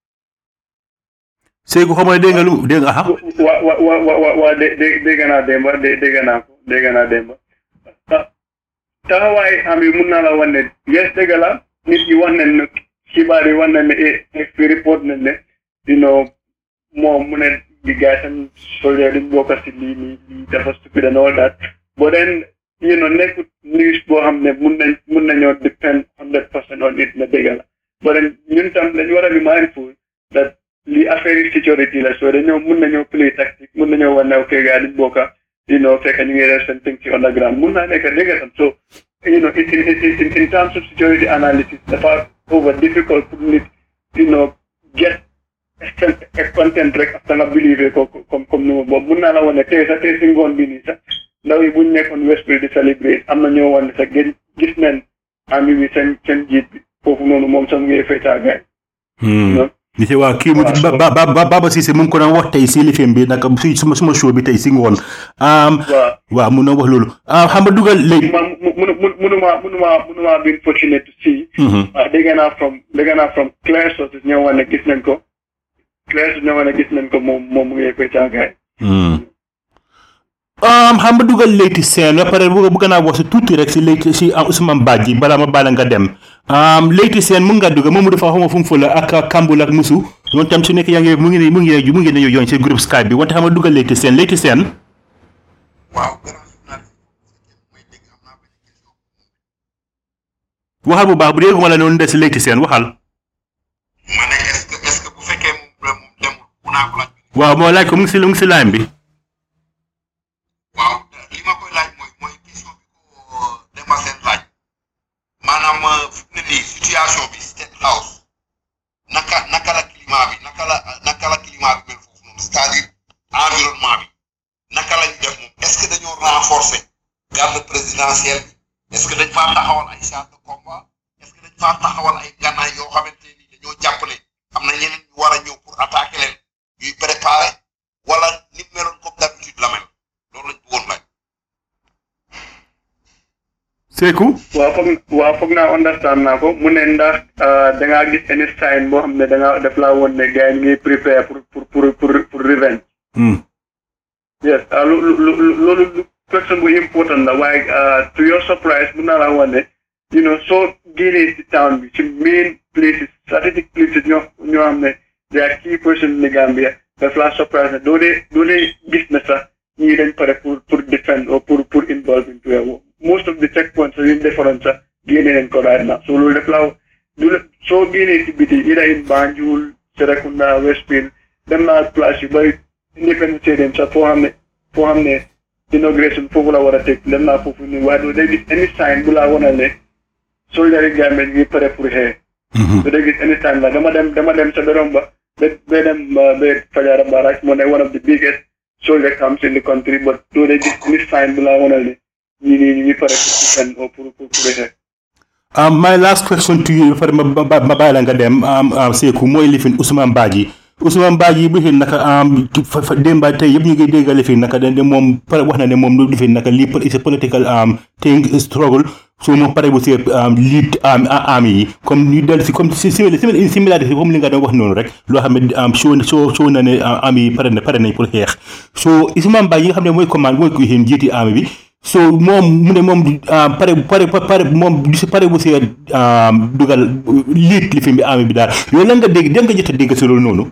Seydou xam nga dégg nga lu dégg nga ah. wa wa wa wa wa dé dégg naa Demba dé dégg naa ko dégg naa Demba taxawaayu armée mun naa la wan ne yes dégg la nit yi wax nañ ne xibaar yi wax nañ ne e report nañ ne you know moom mu ne di gars tam soldier di bokk si lii nii lii dafa stupide and all that but then you know nekkut news boo xam ne mun nañ mun nañoo depend hundred percent on it na dégg la but then ñun tam dañu war a be mindful that li affaire yi security la so dañoo mun nañoo play tactique mun nañoo wane ok gars dañ bokka you know fekk ñu ngi def seen thing ci underground mun naa nekk dégg tam so you know in in in terms of security analysis dafa over difficult pour nit you know get content rek after nga believe ko comme comme ni ma boobu mun naa la wane tey sax tey si ngoon bi nii sax ndaw yi buñ nekkoon Westfield di celebrate am na ñoo wane sax gën gis nañ ami bi seen seen jiit bi foofu noonu moom sax mu ngi fecca gaay li ci waa kii mu ba ba Baba Cissé mu ngi ko doon wax tey si lifin bi nag si suma suma show bi tey si ngoon waaw mun na wax loolu xam nga dugal léegi munuma munuma munuma been fortunate to see dégg naa from dégg naa from clear sources ñoo wane gis nañ ko clear sources ñoo wane gis nañ ko moom moom mu ngi fecca gaay Um, xam nga dugal Leyti Sène ba pare bëgg naa wax si tuuti rek si Leyti si Ousmane Badji balaa ma bala nga dem um, Leyti Sène mun nga dugg moom dafa xawma fu mu fële ak Kambul ak Musu moom tam su nekk yaa ngi mu ngi mu ngi mu ngi nañu yoon si groupe Skype bi wante xam nga dugal Leyti Sène Leyti Sène waaw waxal bu baax bu dee wala noonu des si Leyti Sène waxal ma ne est-ce que est-ce que bu fekkee moom moom demul bu naa ko laaj waaw moo laaj ko mu ngi si mu ngi si line bi waaw li ma koy laaj mooy mooy question bi ko Demba Sène laaj maanaam fu mu ne nii situation bi State House garde présidentielle est-ce que dañ faa taxawal ay chars de combat est-ce que dañ faa taxawal ay gànnaay yoo xamante ni dañoo jàpp ne am na ñeneen ñu war a ñëw pour attaquer leen ñuy préparer wala ni meloon comme d'habitude la mel loolu lañ bëggoon laaj. Seeku. waaw foog waaw foog naa understand naa ko mu ne ndax da ngaa gis any sign boo xam ne da ngaa def laa woon ne gars yi ngi prepare pour pour pour pour pour revenge. yes loolu question bu important la waaye to your surprise mun naa laa woon ne you know soo génnee ci town bi ci main places strategic places ñoo ñoo xam ne they are key person in the Gambia daf laa surprise ne doo dee doo dee gis ne sax ñii dañ pare pour pour defend ou pour pour involve into a war. Most of the checkpoints are in different uh, Guinea and Corona. So we'll deploy do so Guinea to be either in Banjul, Serakunda, Westfield, them not plus you buy independent stadiums so for him for him inauguration for what I take them not for why do they get any sign Bula one and solidary government we put up for here. So they get any sign like them them them them Sadaramba, but them bed Fajara Barak one of the biggest soldier comes in the country, but do they get any sign Bula one and Um, my last question to you for Mabala nga dem um Seeku mooy lifin Ousmane Badji Ousmane Badji bu fi naka am demba tey yëpp ñu ngi déggal fi naka de moom pare wax na ne moom lu lifin naka lii is a political um thing struggle so moom pare bu see lead army yi comme ñu del si comme similarité comme li nga doon wax noonu rek loo xam ne am show show show na ne army yi pare na pare nañ pour xeex so Ousmane Badji nga xam ne mooy commande mooy ko jiiti army bi so moom mu ne moom pare pare pare moom du si pare bu see dugal liit li fi bi army bi daal yow lan nga dégg dem nga jot a dégg si loolu noonu.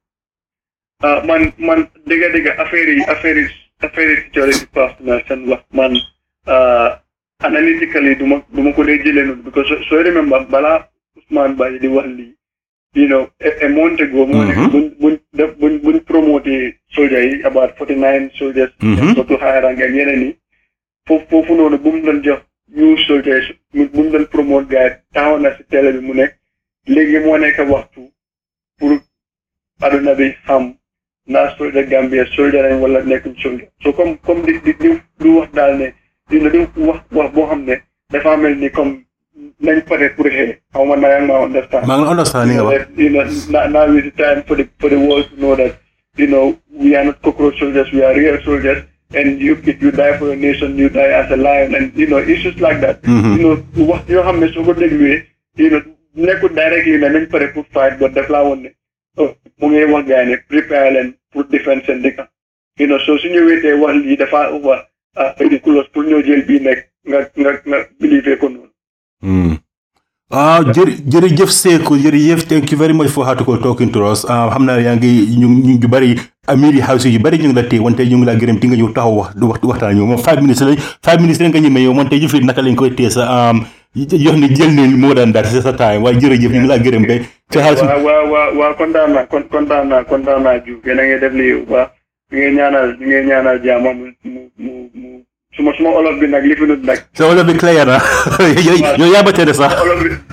man man dégg dégg affaire yi affaire yi affaire yi security personnel seen wax man analytically du ma du ma ko dee jëlee noonu because so remember balaa Ousmane Badji di wax lii you know a month ago moo ne buñ buñ def buñ buñ promoté soldiers yi about forty nine soldiers surtout higher rank ak yeneen yi foofu foofu noonu bu mu doon jox new soldiers bu mu doon promote gars taxaw na si télé bi mu nekk léegi moo nekk waxtu pour aduna bi xam naa soldier Gambia soldier lañ wala nekkuñ soldier so comme comme di di di wax daal ne dina di wax wax boo xam ne dafa mel ni comme nañ pare pour xëy xaw ma naa yaa ngi ma understand. maa ngi understand li nga wax. you know now is the time for the for the world to know that you know we are not cockroach soldiers we are real soldiers. And you, if you die for your nation, you die as a lion, and you know issues like that. Mm-hmm. You know what you have missed over the way. You know, never directly in an imperative for fight, but the flower one. Oh, mungi one guy prepare and put defense and dika. You know, so soon you wait a one lead the far over. Ah, ridiculous. Put no jail be neck. Not not not believe it kono. Hmm. Ah, Jerry Jerry Jeff Seeku, Jerry Jeff, thank you very much for how to talking to us. Ah, xam naa yaa ngi ñu ñu bari amiri house yu bari ñu ngi la tee wante ñu ngi la gërëm ti nga ñëw taxaw wax wax waxtaan ñu moom five minutes lañ five minutes nga ñëmee yow wante jëf naka lañ koy tee sa am jox ni jël ni moo daan daal sa time waaye jërëjëf ñu ngi la gërëm ba ca house waaw waaw waaw waaw kontaan naa kontaan naa kontaan naa ju yéen a ngi def lii waa ñu ngi ñaanal ñu ngi ñaanal jaam mu mu mu mu suma suma olof bi nag li fi nut nag sa olof bi clair na yow yaa ba tere sax olof bi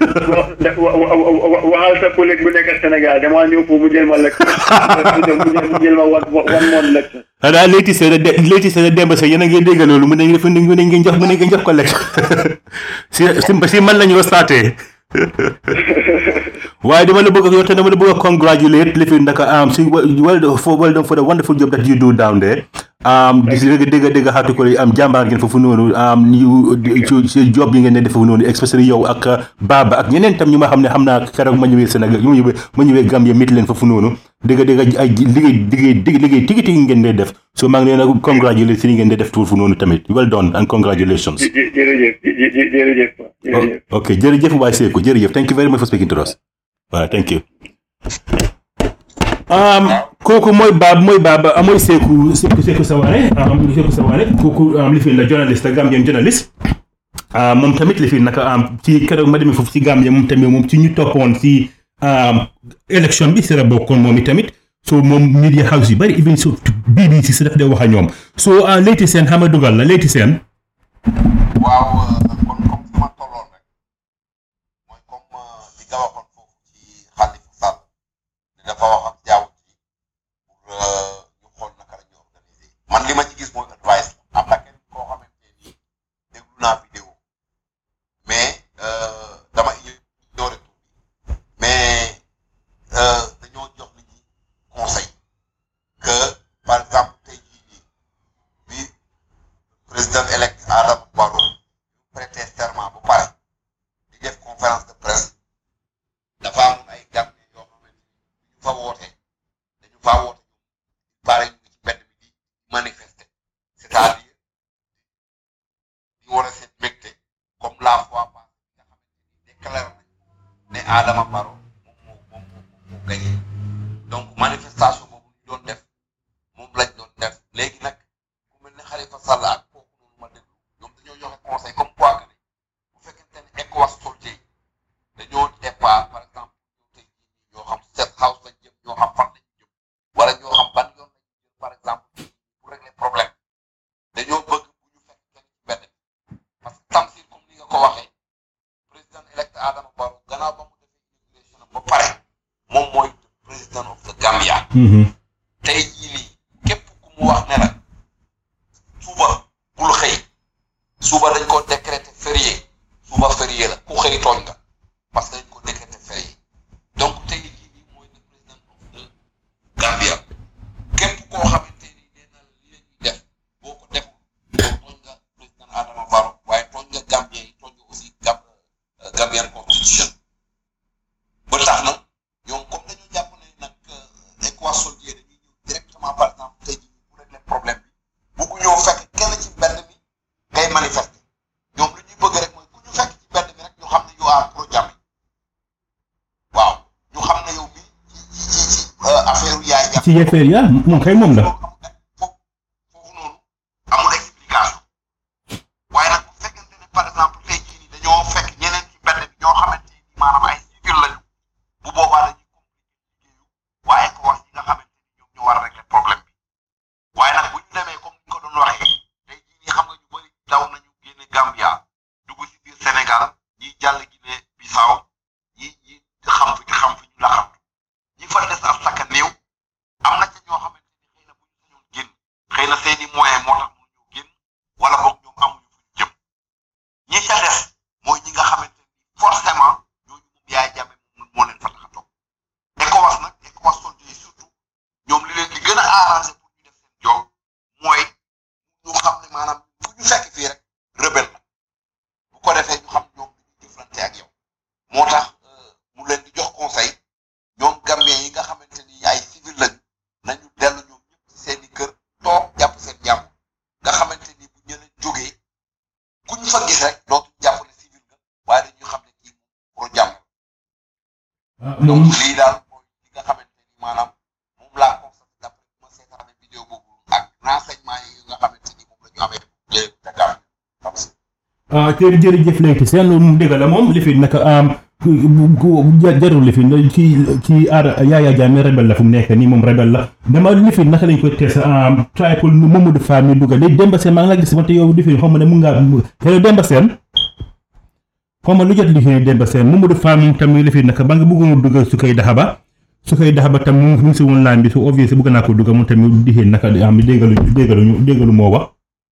waxal sa collègue bu nekk Sénégal damaa ñëw pour mu jël ma lekk mu jël ma wan wan moon lekk xanaa léegi see de léegi see de demb sa yéen a ngi dégg loolu mu ne mu ne ngeen jox mu ne ngeen jox ko lekk si si man la ñu wasaatee waaye dama la bëgg yow te dama la bëgg a congratulate li fi ndaka am si well for well done for the wonderful job that you do down there um di dégg dégg dégg xaatu ko am jàmbaar ngeen foofu noonu am ñu si job yi ngeen ne def foofu noonu especially yow ak Baba ak ñeneen tam ñu ma xam ne xam naa keroog ma ñëwee Sénégal ñu ñëwee ma ñëwee Gambia mit leen foofu noonu dégg dégg ay liggéey liggéey liggéey tigiti yi ngeen dee def so maa ngi leen a congratulate si li ngeen dee def foofu noonu tamit well done and congratulations. jërëjëf jërëjëf jërëjëf. ok jërëjëf waay Seeku jërëjëf thank you very much for speaking to us. Voilà, thank you. Um, kooku mooy Baba mooy Baba mooy Seeku Seeku Seeku Sawane um Seeku Sawane kooku um li fi la journaliste Gambian journaliste ah moom tamit li fi naka am ci keroog ma demee foofu ci Gambia moom tamit moom ci ñu toppoon ci um élection bi si la bokkoon moom tamit so moom media house yi bari even so B B C si daf dee wax a ñoom so Leyti Sène xam nga dugal la Leyti Sène. waaw kon comme fi ma tolloon rek mooy comme li nga waxoon foofu ci Halifa Sall dafa wax ak jaww ji pour ñu xool naka la ñu organiser man li ma ci gis mooy advice am na kenn koo xamante ni président élect Adama Barrow prêté serment bu pare di def conférence de presse dafa amoon ay Gambien yoo xamante ni ñu fa woote dañu faa woote ñu pare ñu ngi ci mbedd bi di manifester c'est-à-dire di war a seen mbégte comme la fois passée nga xamante ni déclaré nañ ne Adama Barrow moom moo moom moo gagné donc manifestation boobu ñu doon def moom lañ doon def léegi nag ku mel ne Khalifa Sall ak kooku noonu ma déglu ñoom dañoo joxe conseil comme quoi que ne bu fekkente ne ECOWAS soldier yi dañoo départ par exemple ñoo tey jii ñoo xam set house lañ jëm ñoo xam fan lañ jëm wala ñoo xam ban yoon lañ jëm par exemple pour régler problème dañoo bëgg bu ñu fekk kenn ci mbedd parce que Tamsir comme ni nga ko waxee président élect Adama Barrow gannaaw ba mu defee immigration ba pare moom mooy président of the Gambia. tey jii nii képp ku mu wax ne la suba bul xëy suba dañ ko décréter férié suba férié la ku xëy tooñ nga parce que dañ ko décréter férié donc tey jii nii mooy le président of the Gambia képp koo xamante ni nee na la li la ñuy def boo ko deful tooñ nga président Adama Barrow waaye tooñ nga Gambien yi tooñ nga aussi Gam Gambian constitution ba tax na ñoom comme dañu jàpp ne nag ECOWAS soldier dañuy ñëw directement par exemple tey jii pour régler problème bi bugg ñëw fekk kenn ci mbedd mi ngay manifester ñoom lu ñuy bëgg rek mooy ku ñu fekk ci mbedd mi rek ñu xam ne yow aar pro jàmm waaw ñu xam ne yow mi ci ci ci affaire yaay jàmm ci affaire ya moom kay moom la foofu noonu amul explication waaye nag bu fekkente ne par exemple tey jii nii dañoo fekk ñeneen ci mbedd bi ñoo xamante ni maanaam ay civil lañu bu boobaa dañuy compliqué liggéeyu waaye ECOWAS yi nga xamante ni ñoom ñu war a régler problème bi waaye nag bu ñu demee comme ni ñu ko doon waxee tey jii nii xam nga ñu bëri daw nañu génne Gambia dugg ci biir Sénégal ñiy jàll Guinée Bissau ñi ñi xam fi xam fi ñu la xam ñi fa des ak saka néew am na ca ñoo xamante ni xëy na bu ñu sañoon génn xëy na seeni moyen moo tax mënuñu génn wala boog ñoom amuñu fu ñu jëm ñi ca des mooy ñi nga xamante ni forcément ñooñu moom yaay jàmme moom moo leen fa tax a toog ECOWAS nag ECOWAS soldier yi surtout ñoom li leen di gën a arrangé pour ñu def seen job mooy ñu xam ne maanaam fu ñu fekk fii rek rebelle la bu ko defee ñu xam ñoom dañuy jëflante ak yow moo tax mu leen di jox conseil ñoom Gambien yi nga xamante ni ay civil lañu nañu dellu ñoom ñëpp ci seen i kër toog jàpp seen jàmm nga xamante ni bu ñeneen jógee ku ñu fa gis rek dootuñ jàpp ne civil nga waaye dañuy xam ne kii pour jàmm donc lii daal mooy li nga xamante ni maanaam moom laa constaté d'après ma seetaane vidéo boobu ak renseignement yi nga xamante ni moom la ñu amee léegi ca Gambie xam si ah jërë jërëjëf léegi seen loolu mu dégg la moom li fi naka am jarul li fi ci ci aada Yaya Jammeh rebel la fu mu nekk nii moom rebel la dama li fi naka lañ koy tees am try pour Mamadou Fall mi dugga léegi Demba Sène maa ngi la gis wante yow li fi xaw ma ne mun ngaa xëy Demba Sène xaw ma lu jot li fi Demba Sène Mamadou Fall moom tamit li fi naka ba nga bëggoon dugga su koy daxa ba su koy daxa ba tam mu ngi si woon laan bi su obvious bëgg naa ko dugga moom tamit di xëy naka am déggalu déggalu déggalu moo wax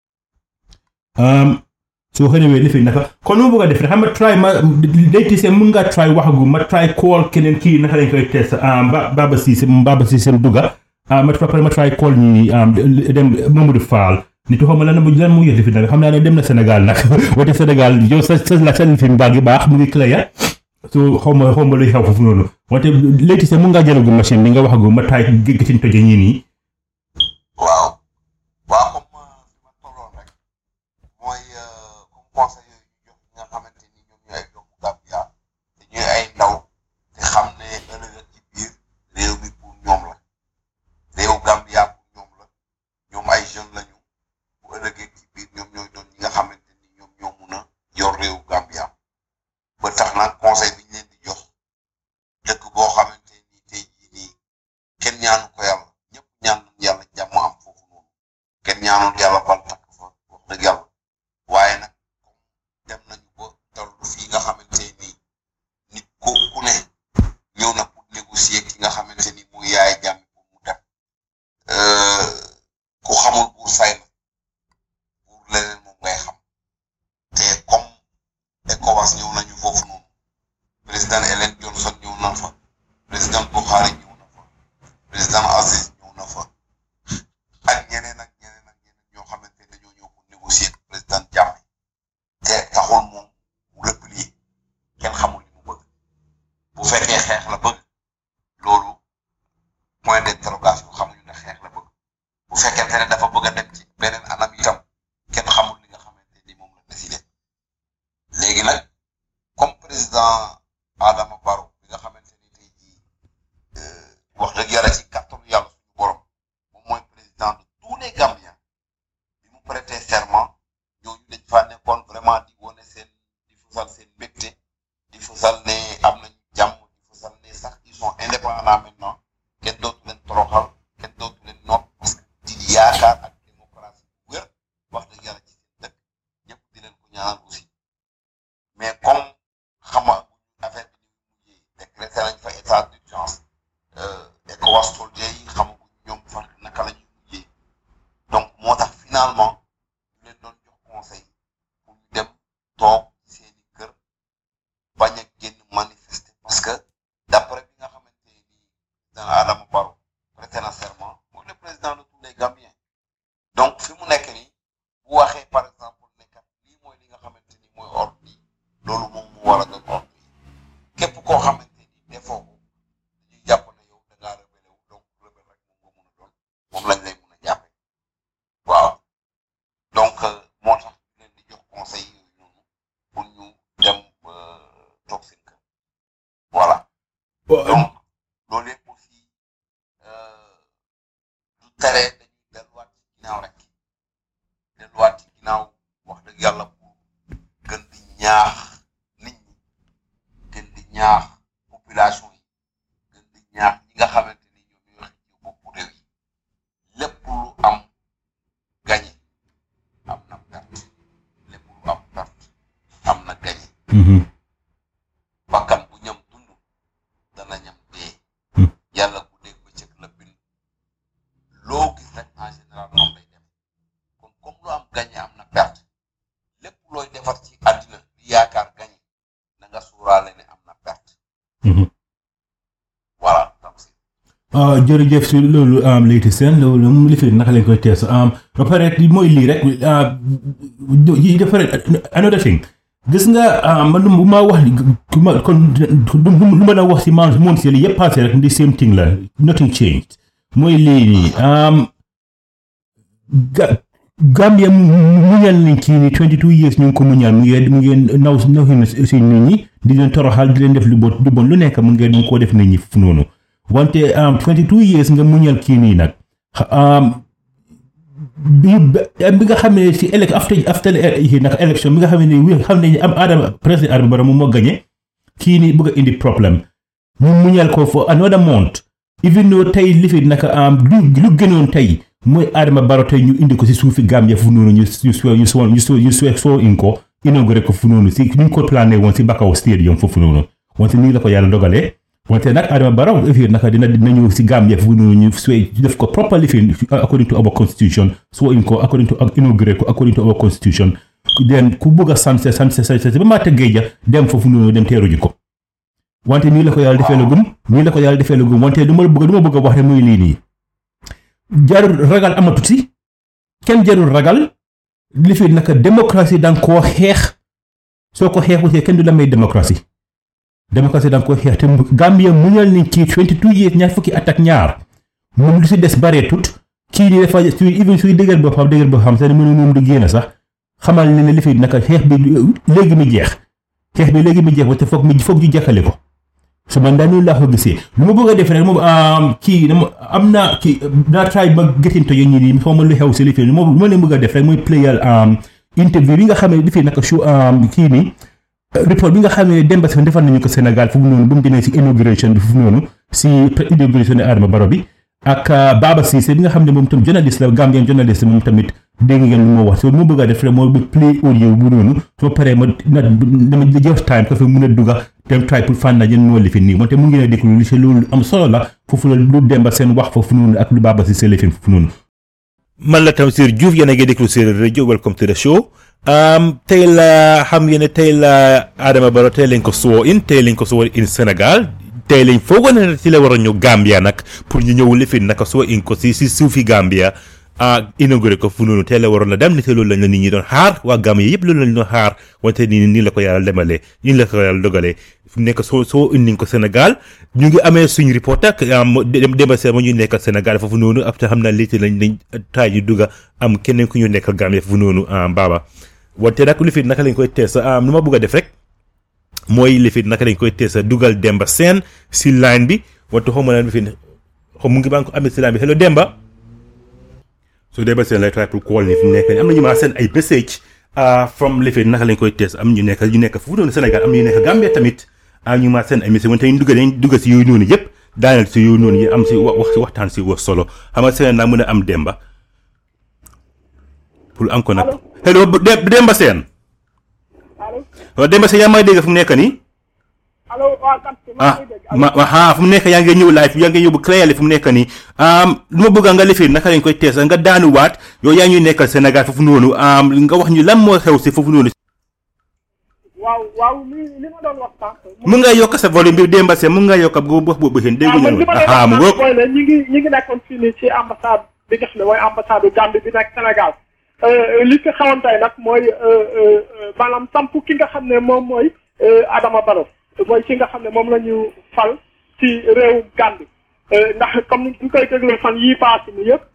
soo xëy li fi naka kon nu bëgg a def rek xam nga try ma day seen mun ngaa try waxagu ma try call keneen kii naka lañ koy test ba Baba Cissé Baba Cissé dugga ma pare ma try call ñi dem Mamadou Fall nit xaw ma lan mu lan mu yëf li fi nag xam naa ne dem na Sénégal nag wate Sénégal yow sa sa la seen fi mbaa ngi baax mu ngi clair so xaw ma xaw ma luy xew foofu noonu wante léegi seen mun ngaa jëlagu machine bi nga waxagu ma try gëciñ toje ñii nii waaw waaw comme fi ma tolloon rek mooy comme conseil yooyu ñu jox nga xamante ni ñoom ñooy ay doomu Gambia te ñooy ay ndaw te xam ne ëllëg ci biir réew mi pour ñoom la réew Gambia pour ñoom la ñoom ay jeunes lañu bu ëllëgee ci biir ñoom ñooy doon ñi nga xamante ni ñoom ñoo mun a yor réew Gambia ba tax nag conseil bi ñu leen di jox dëkk boo xamante ni tey jii nii kenn ñaanu ko yàlla ñëpp ñaan yàlla jàmm am foofu noonu kenn ñaanul yàlla bal takk fa wax dëgg yàlla waaye nag dem nañu ba toll fii nga xamante ni nit ko ku ne ñëw na pour négocier ki nga xamante ni muy yaay jàmm pour mu dem ku xamul buur say la buur leneen moom ngay xam te comme ECOWAS ñëw nañu foofu noonu président Ellen Johnson ñëw na fa président Buhari ñëw na fa président Aziz ñëw na fa ak ñeneen ak ñeneen ak ñeneen ñoo xamante ne dañoo ñëw pour négocier président président Adama Barrow bi nga xamante ni tey jii wax dëgg yàlla ci kàttanu yàlla suñu borom moom mooy président de tous les Gambiens bi mu prêter serment ñooñu dañ faa nekkoon vraiment di wone seen di fësal seen mbégte di fësal ne am nañ jàmm di fësal ne sax ils sont indépendants maintenant kenn dootu leen toroxal kenn dootu leen noot parce que di yaakaar ak démocratie bu wér wax dëgg yàlla ci seen dëkk ñëpp di leen ko ñaanal aussi mais comme xama affaire bi ni mujjee décrété nañ fa état d'urgence ECOWAS soldats yi xamaguñ ñoom fa naka la ñuy mujjee donc moo tax finalement ñu leen doon jox conseil pour ñu dem toog ci seeni kër bañ a génn manifester parce que d'après bi nga xamante ni président Adama Barrow prêté na serment mooy le président de tous les Gambiens donc fi mu nekk nii bu waxee par exemple ne kat lii mooy li nga xamante ni mooy ordre bi loolu moom mu war a doon ordre bi képp koo xamante ni defoo ko dañuy jàpp ne yow da ngaa rebelle wu donc rebelle rek moom nga mën a doon moom lañ lay mën a jàppe waaw donc moo tax ñu leen di jox conseil yooyu noonu pour ñu dem toog seen kër voilà donc loolu yëpp aussi du tere dañuy delluwaat ci ginnaaw rek delluwaat ci ginnaaw wax dëgg yàlla pour gën di ñaax nit ñi gën di ñaax population yi gën di ñaax ñi nga xamante ni ñoom ñooy xëccoo boppu réew yi lépp lu am gañe am na perte lépp lu am perte am na gañe bakkan bu ñam dund dana ñam dee yàlla bu dee bëccëg la bind loo gis rek en général noonu lay dem kon comme lu am gañe am na perte lépp looy defar ci àddina di yaakaar gañe na nga suuraale ne am na perte voilà donc jërëjëf si loolu am Leyti Sène loolu mu li fi naka lañ koy tees am ba pare mooy lii rek yi dafa another thing gis nga man lu ma wax kon lu ma la wax si man moom si li yëpp passé rek ndi same thing la nothing changed mooy lii nii Gambia muñal nañ kii ni twenty two years ñu ngi ko muñal mu ngi mu ngi naw naw si nit ñi di leen toroxal di leen def lu bon lu bon lu nekk mu ngi mu koo def nit ñi fu noonu wante twenty two years nga muñal kii nii nag bi bi nga xam ne si élec after after nag élection bi nga xam ne xam ne am Adama président Adama Barrow moom moo gagné kii nii bëgg a indi problème ñu muñal ko for another month even though tey li fi naka lu lu gënoon tey mooy Adama Barrow tey ñu indi ko si suufi Gambia fu noonu ñu ñu soo ñu soo ñu soo ñu soo soo in ko inauguré ko fu noonu si ñu ko plané woon si Bakau Stadium foofu noonu wante nii la ko yàlla dogalee wante nag Adama Barrow fii naka dina dina ñëw si Gambia fu noonu ñu soo def ko properly fii according to our constitution soo in ko according to inauguré ko according to our constitution den ku bëgg a sanse sanse sanse ba maa tëggee ja dem foofu noonu dem teeru ji ko wante nii la ko yàlla defee la gum nii la ko yàlla defee la gum wante du ma bëgg du ma bëgg a wax ne muy lii nii jarul ragal amatu si kenn jarul ragal li fi naka démocratie danga koo xeex soo ko xeexutee kenn du la may démocratie démocratie danga koo xeex te Gambia muñal nañ ci twenty two years ñaar fukki at ak ñaar moom lu si des bareetut kii nii dafa suy even suy dëgër boppam dëgër boppam sax mënu moom du génn sax xamal ne ne li fi naka xeex bi léegi mi jeex xeex bi léegi mi jeex wante foog mi foog ñu jàkkale ko su man daal noonu laa ko gisee lu ma bëgg a def rek moom kii am na kii naa try ba gétinto yo ñi nii xaw ma lu xew si li fi moom lu ma leen bëgg a def rek mooy playal interview bi nga xam ne li fi naka show kii nii report bi nga xam ne Demba Sène defal nañu ko Sénégal foofu noonu bu mu demee si inauguration bi foofu noonu si inauguration Adama Barrow bi ak Baba Cissé bi nga xam ne moom tam journaliste la Gambian journaliste moom tamit dégg ngeen lu ma wax so lu ma bëgg a def rek mooy play audio bu noonu soo paree ma na dama jël time ko fa mun a dugga dem try pour fànn na jën noo li fi nii wante mu ngi ne déglu li si loolu am solo la foofu la lu Demba Sène wax foofu noonu ak lu Baba Cissé li fi foofu noonu man la Tamsir Diouf yéen a ngi déglu Séeréer rajo welcome to the show tey la xam ngeen ne tey la Adama Barrow tey lañ ko soo in tey lañ ko soo in Sénégal tey lañ foogoon ne ci la war a ñëw Gambia nag pour ñu ñëw li fi naka soo in ko si si suufi Gambia ah inauguré ko fu noonu tey la waroon la dem ni te loolu lañ la nit ñi doon xaar waa Gambia yëpp loolu lañ doon xaar wante nii nii la ko yàlla demalee nii la ko yàlla dogalee fu nekk soo soo indi ko Sénégal ñu ngi amee suñu reporter ak Demba Sène ma ñu nekk Sénégal foofu noonu ab te xam naa léegi lañ lañ taay ñu dugg am keneen ku ñu nekk Gambia foofu noonu Baba wante nag lu fi naka lañ koy tees nu ma bëgg a def rek mooy li fi naka lañ koy tees a dugal Demba Seen si line bi waxtu xaw ma lan fi xaw mu ngi baa ngi ko amee si line bi hello Demba so Demba Seen lay try pour call ni fi mu nekk am na ñu maa seen ay message from li fi naka lañ koy tees am ñu nekk ñu nekk fu doon Sénégal am ñu nekk Gambia tamit am ñu maa seen ay message wante ñu dugal dañ dugal si yooyu noonu yëpp daaneel si yooyu noonu yi am si wax si waxtaan si wax solo xam nga Seen naa mën a am Demba pour am ko nag hello Demba Seen waaw Demba Seen yaa may dégg fu mu nekk nii allo waaw ah ma ah fu mu nekk yaa ngi ñëw live yaa ngi ñëw bu clair fu mu nekk nii lu ma bëgg nga lifin naka lañ koy tees nga daanuwaat yow yaa ñuy nekkal Sénégal foofu noonu nga wax ñu lan moo xew si foofu noonu. waaw waaw li li ma doon wax sànq. mun nga yokk sa volume bi Demba Seen mun nga yokk bu wax boobu xëy na dégguñu li ma doon wax sànq mooy ne ñi ngi ñi ngi nekkoon fii nii ci ambassade bi nga xam ne mooy ambassade Gambie bi nekk Sénégal li fi xawante nag mooy maanaam samp ki nga xam ne moom mooy Adama Barrow mooy ki nga xam ne moom la ñu fal ci réewum Gambie ndax comme ni ñu koy dégloo fan yii paase ni yëpp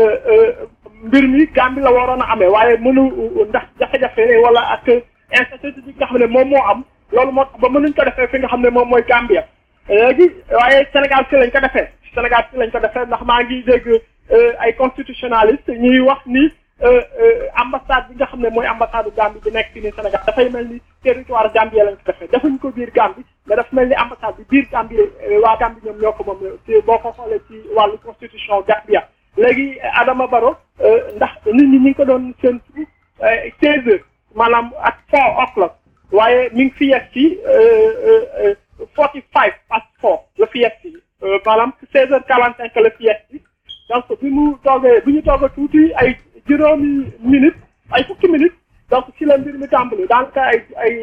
mbir mi Gambie la waroon a amee waaye mënu ndax jafe-jafe wala ak incertitude bi nga xam ne moom moo am loolu moo tax ba mënuñ ko defee fi nga xam ne moom mooy Gambie léegi waaye Sénégal fi lañ ko defee Sénégal fi lañ ko defee ndax maa ngi dégg ay constitutionnaliste ñuy wax ni ambassade bi nga xam ne mooy ambassade Gambie bi nekk fii nii Sénégal dafay mel ni territoire Gambie lañ ko defee defuñ ko biir Gambie mais dafa mel ni ambassade bi biir Gambie waa Gambie ñoom ñoo ko moom ci boo ko xoolee ci wàllu constitution Gambia léegi Adama Barrow ndax nit ñi ñu ngi ko doon séntu seize heures maanaam ak four o'clock waaye mi ngi fi yegg ci forty five past four la fi yegg ci maanaam seize heures quarante cinq la fi yegg ci donc bi mu toogee bi ñu toogee tuuti ay juróomi minutes ay fukki minutes donc ci la mbir mi tàmbali daanaka ay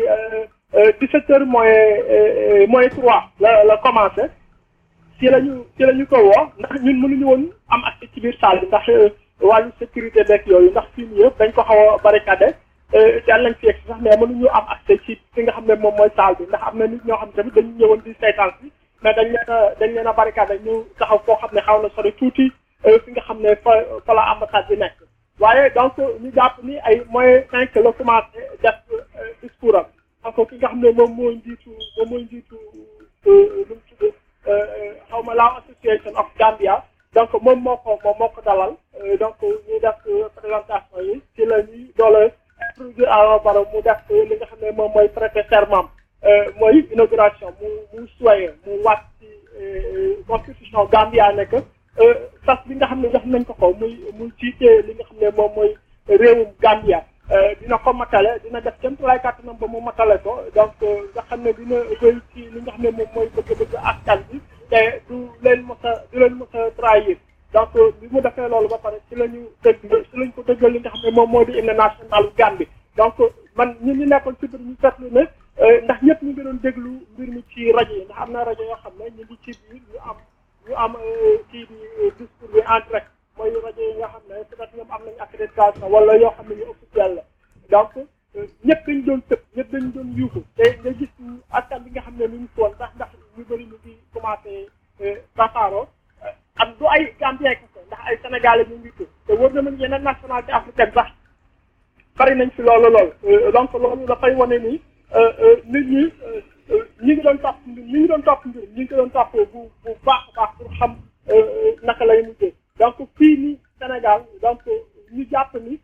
ay dix-sept heures moins moins trois la la commencé ci la ñu ci la ñu ko woo ndax ñun mënuñu woon am accès ci biir salle bi ndax wàllu sécurité beeg yooyu ndax fii nii yëpp dañ ko xaw a barricadé teel nañ fi yegg sax mais mënuñu am accès ci fi nga xam ne moom mooy salle bi ndax am na nit ñoo xam ne tamit dañu ñëwoon di saytaan si mais dañ leen a dañ leen a barricadé ñu taxaw foo xam ne xaw na sori tuuti fi nga xam ne fa fa la ambassade bi nekk. waaye donc ñu jàpp ni ay moyen cinq la commencé def discours am donc ki nga xam ne moom mooy njiitu moom mooy njiitu lu mu tudd xaw ma la association of Gambia donc moom moo ko moom moo ko dalal donc ñu def présentation yi ci la ñuy doole introduire Adama Barrow mu def li nga xam ne moom mooy prêter serment mooy inauguration mu mu soye mu waat ci constitution Gambia nekk sas bi nga xam ne jox nañ ko ko muy muy jiite li nga xam ne moom mooy réewum Gambia dina ko matale dina def kenn lay kàttanam ba mu matale ko donc nga xam ne dina koy ci li nga xam ne moom mooy bëgg-bëgg askan bi te du leen mos a du leen mos a trahir donc bi mu defee loolu ba pare ci la ñu dëgg ci lañ ko dëggal li nga xam ne moom moo di hymne national Gambie donc man ñun ñu nekkoon ci biir ñu seetlu ne ndax ñëpp ñu ngi doon déglu mbir mi ci rajo yi ndax am na rajo yoo xam ne ñu ngi ci biir ñu am ñu am kii di discours bi en direct mooy rajo yi nga xam ne peut-être ñoom am nañu accréditation wala yoo xam ne ñu officiel la donc ñëpp dañu doon tëb ñëpp dañu doon yuuxu te nga gis askan bi nga xam ne lu ñu foon ndax ndax ñu bëri ñu ngi commencé tasaaroo am du ay Gambien kese ndax ay Sénégalais ñu ngi ko te wër na mën yeneen nationalité africaine sax bari nañ fi loolu lool donc loolu dafay wane ni nit ñi ñi ngi doon topp mbir ñi ngi doon topp mbir ñi ngi ko doon topp bu bu baax a baax pour xam naka lay mujjee donc fii ni Sénégal donc ñu jàpp ni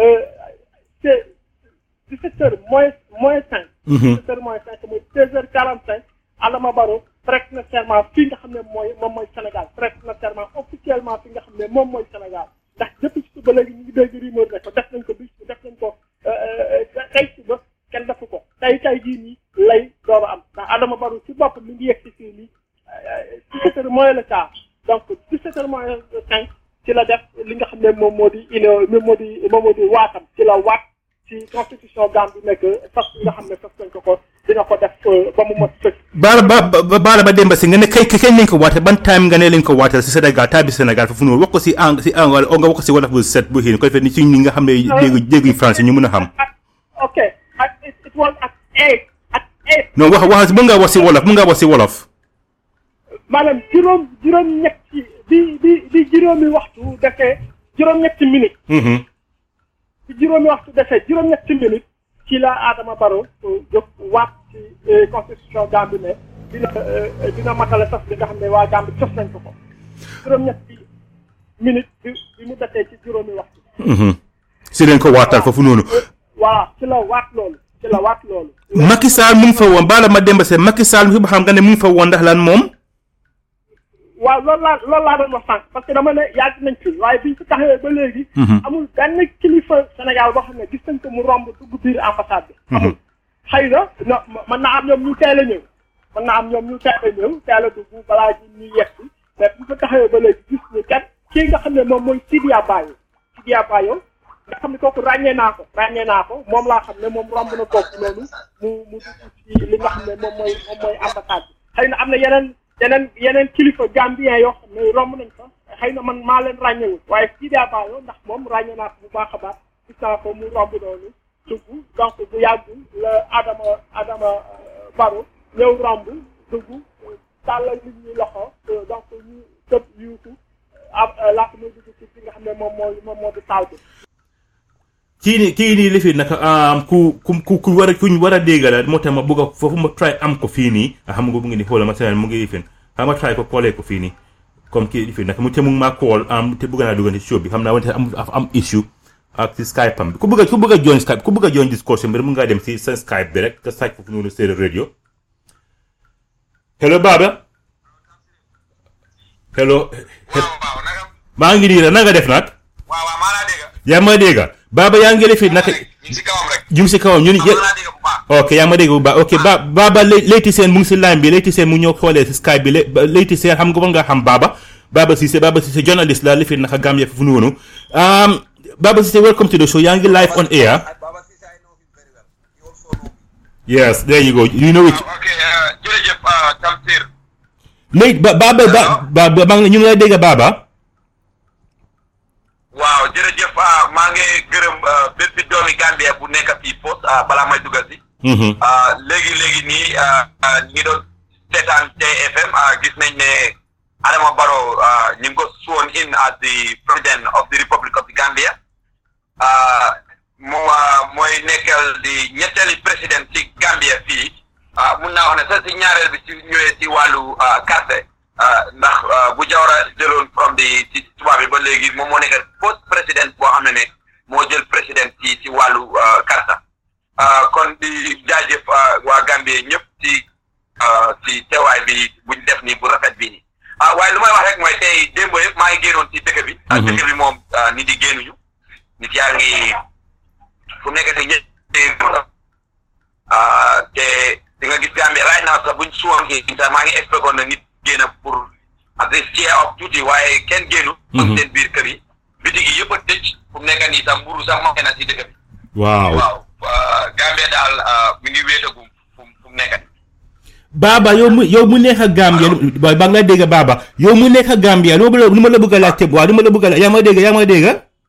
c'est dix-sept heures moins moins cinq dix-sept heures moins cinq mooy seize heures quarante cinq Adama Barrow prête na serment fii nga xam ne mooy moom mooy Sénégal prête na serment officiellement fii nga xam ne moom mooy Sénégal ndax depuis ci ba léegi ñu ngi dégg rumeur ne ko def nañ ko bis def nañ ko tey suba kenn defu ko tey tey jii nii lay door a am ndax Adama Barrow ci bopp mi ngi yegg si fii nii dix-sept heures moins le quart donc dix-sept heures moins cinq ci la def li nga xam ne moom moo di ino moom moo di moom moo di waatam ci la waat ci constitution Gambie nekk fas nga xam ne fas nañ ko ko dina ko def ba mu mot sëkk. baala ba baala ba Demba si nga ne kay kañ lañ ko waatee ban time nga ne lañ ko waatee si Sénégal taa bi Sénégal foofu noonu wax ko si ang si ang nga wax ko si wolof bu set bu xiin ko defee ni ci ñi nga xam ne dégg dégguñ français ñu mën a xam. ok ak it was at eight at eight. non wax wax mën ngaa wax si wolof mën ngaa wax si wolof. maanaam juróom juróom-ñetti bi bi bi juróomi waxtu defee juróom-ñetti minutes. ci juróomi waxtu defee juróom-ñetti minutes ci la Adama Barrow jóg waat ci constitution Gambie ne dina dina matale sax li nga xam ne waa Gambie sos nañ ko ko juróom-ñetti minute bi bi mu defee ci juróomi waxtu. si leen ko waatal foofu noonu. waaw ci la waat loolu ci la waat loolu. Macky Sall mu ngi fa woon bala ma demba seen Macky Sall fi xam nga ne mu ngi fa woon ndax lan moom. waaw loolu laa loolu laa doon wax sànq parce que dama ne yàgg nañ fi waaye biñ fi taxawee ba léegi. amul benn kilifa Sénégal boo xam ne gis nañ ko mu romb dugg biir ambassade bi. amul xëy na no mën naa am ñoom ñu teel a ñëw mën naa am ñoom ñu teel a ñëw teel a dugg balaa ji ñuy yegg mais bu fa taxawee ba léegi gis ñu kat kii nga xam ne moom mooy Sidiya Bayo Sidiya Bayo nga xam ne kooku ràññee naa ko ràññee naa ko moom laa xam ne moom romb na kooku noonu mu mu dugg ci li nga xam ne moom mooy moom mooy ambassade bi xëy na am na yeneen yeneen yeneen kilifa gambien yoo xam ne romb nañ ko xëy na man maa leen ràññewul waaye Sidiya Bayo ndax moom ràññee naa ko bu baax a baax gis naa ko mu romb noonu dugg donc bu yàggul la Adama Adama Barrow ñëw romb dugg tàllal nit ñi loxo donc ñu tëb yuutu laata muy dugg ci fi nga xam ne moom moo moom moo di taw bi. kii nii kii nii lifi naka ku ku ku war a kuñ war a dégg la moo tax ma bëgg a foofu ma try am ko fii nii xam nga mu ngi ni xoolal ma seen mu ngi lifin xam nga try ko koolee ko fii nii comme kii lifi naka mu te mu ngi maa kool am te bëgg naa dugg ci show bi xam naa wante am am issue ak si Skype am bi ku bëgg a ku bëgg a join Skype ku bëgg a join discussion bi mu ngaa dem si seen Skype bi rek nga sàcc foofu noonu Seereer radio. hello Baba. hello. maa ngi nii na nga def nag. waaw waaw maa laa dégg. yaa ma dégg Baba yaa ngi lifin naka. ñu si kawam rek. ñu si kawam ñun. ok yaa ma dégg bu baax ok ba Baba Leyti Sène mu ngi si line bi Leyti Sène mu ñëw xoolee si Skype bi Leyti Sène xam nga war nga xam Baba Baba Cissé Baba Cissé journaliste la lifin naka Gambia foofu noonu. Baba Cissé, welcome to the show. You're live on air. Baba Cissé, I know him very well. You also know me. Yes, there you go. You know it. Uh, okay, uh, jërëjëf uh, Tamsir. Léegi ba Baba ba ba ba ñu ngi lay dégg Baba. waaw jërëjëf maa ngi gërëm bépp doomi Gambia bu nekk fii post balaa may dugal si. léegi léegi nii ñu ngi doon seetaan T F M gis nañ ne Adama Barrow ñu ngi ko sworn in as the president of the Republic of the Gambia. moom mooy nekkal di ñetteeli président ci Gambia fii mun naa wax ne sax si ñaareel bi si ñëwee si wàllu carte ndax bu Jawara jëloon from di ci tubaab bi ba léegi moom moo nekk post président boo xam ne ne moo jël président ci ci wàllu carte kon di jaajëf waa Gambie ñëpp ci ci teewaay bi buñ def nii bu rafet bii nii waaye lu may wax rek mooy tey démb yëpp maa ngi génnoon ci dëkk bi. dëkk bi moom nit yi génnuñu nit yaa ngi fu mu nekk te ñett te di nga gis Gambie right now sax buñ suwam i sax maa ngi expecté na nit génn pour at least cheer up tuuti waaye kenn génnu ak seen biir kër yi bitig yi yëpp a tëj fu mu nekk nii sax mburu sax manqué na si dëkk bi. waaw waaw Gambie daal mi ngi wéetagum fu fu mu nekk. Baba yow mu yow mu nekk ak Gambia ba ba nga dégg Baba yow mu nekk ak Gambia lu ma la bëgg a laajte waaw lu ma la bëgg a laaj yaa ma dégg yaa ma dégg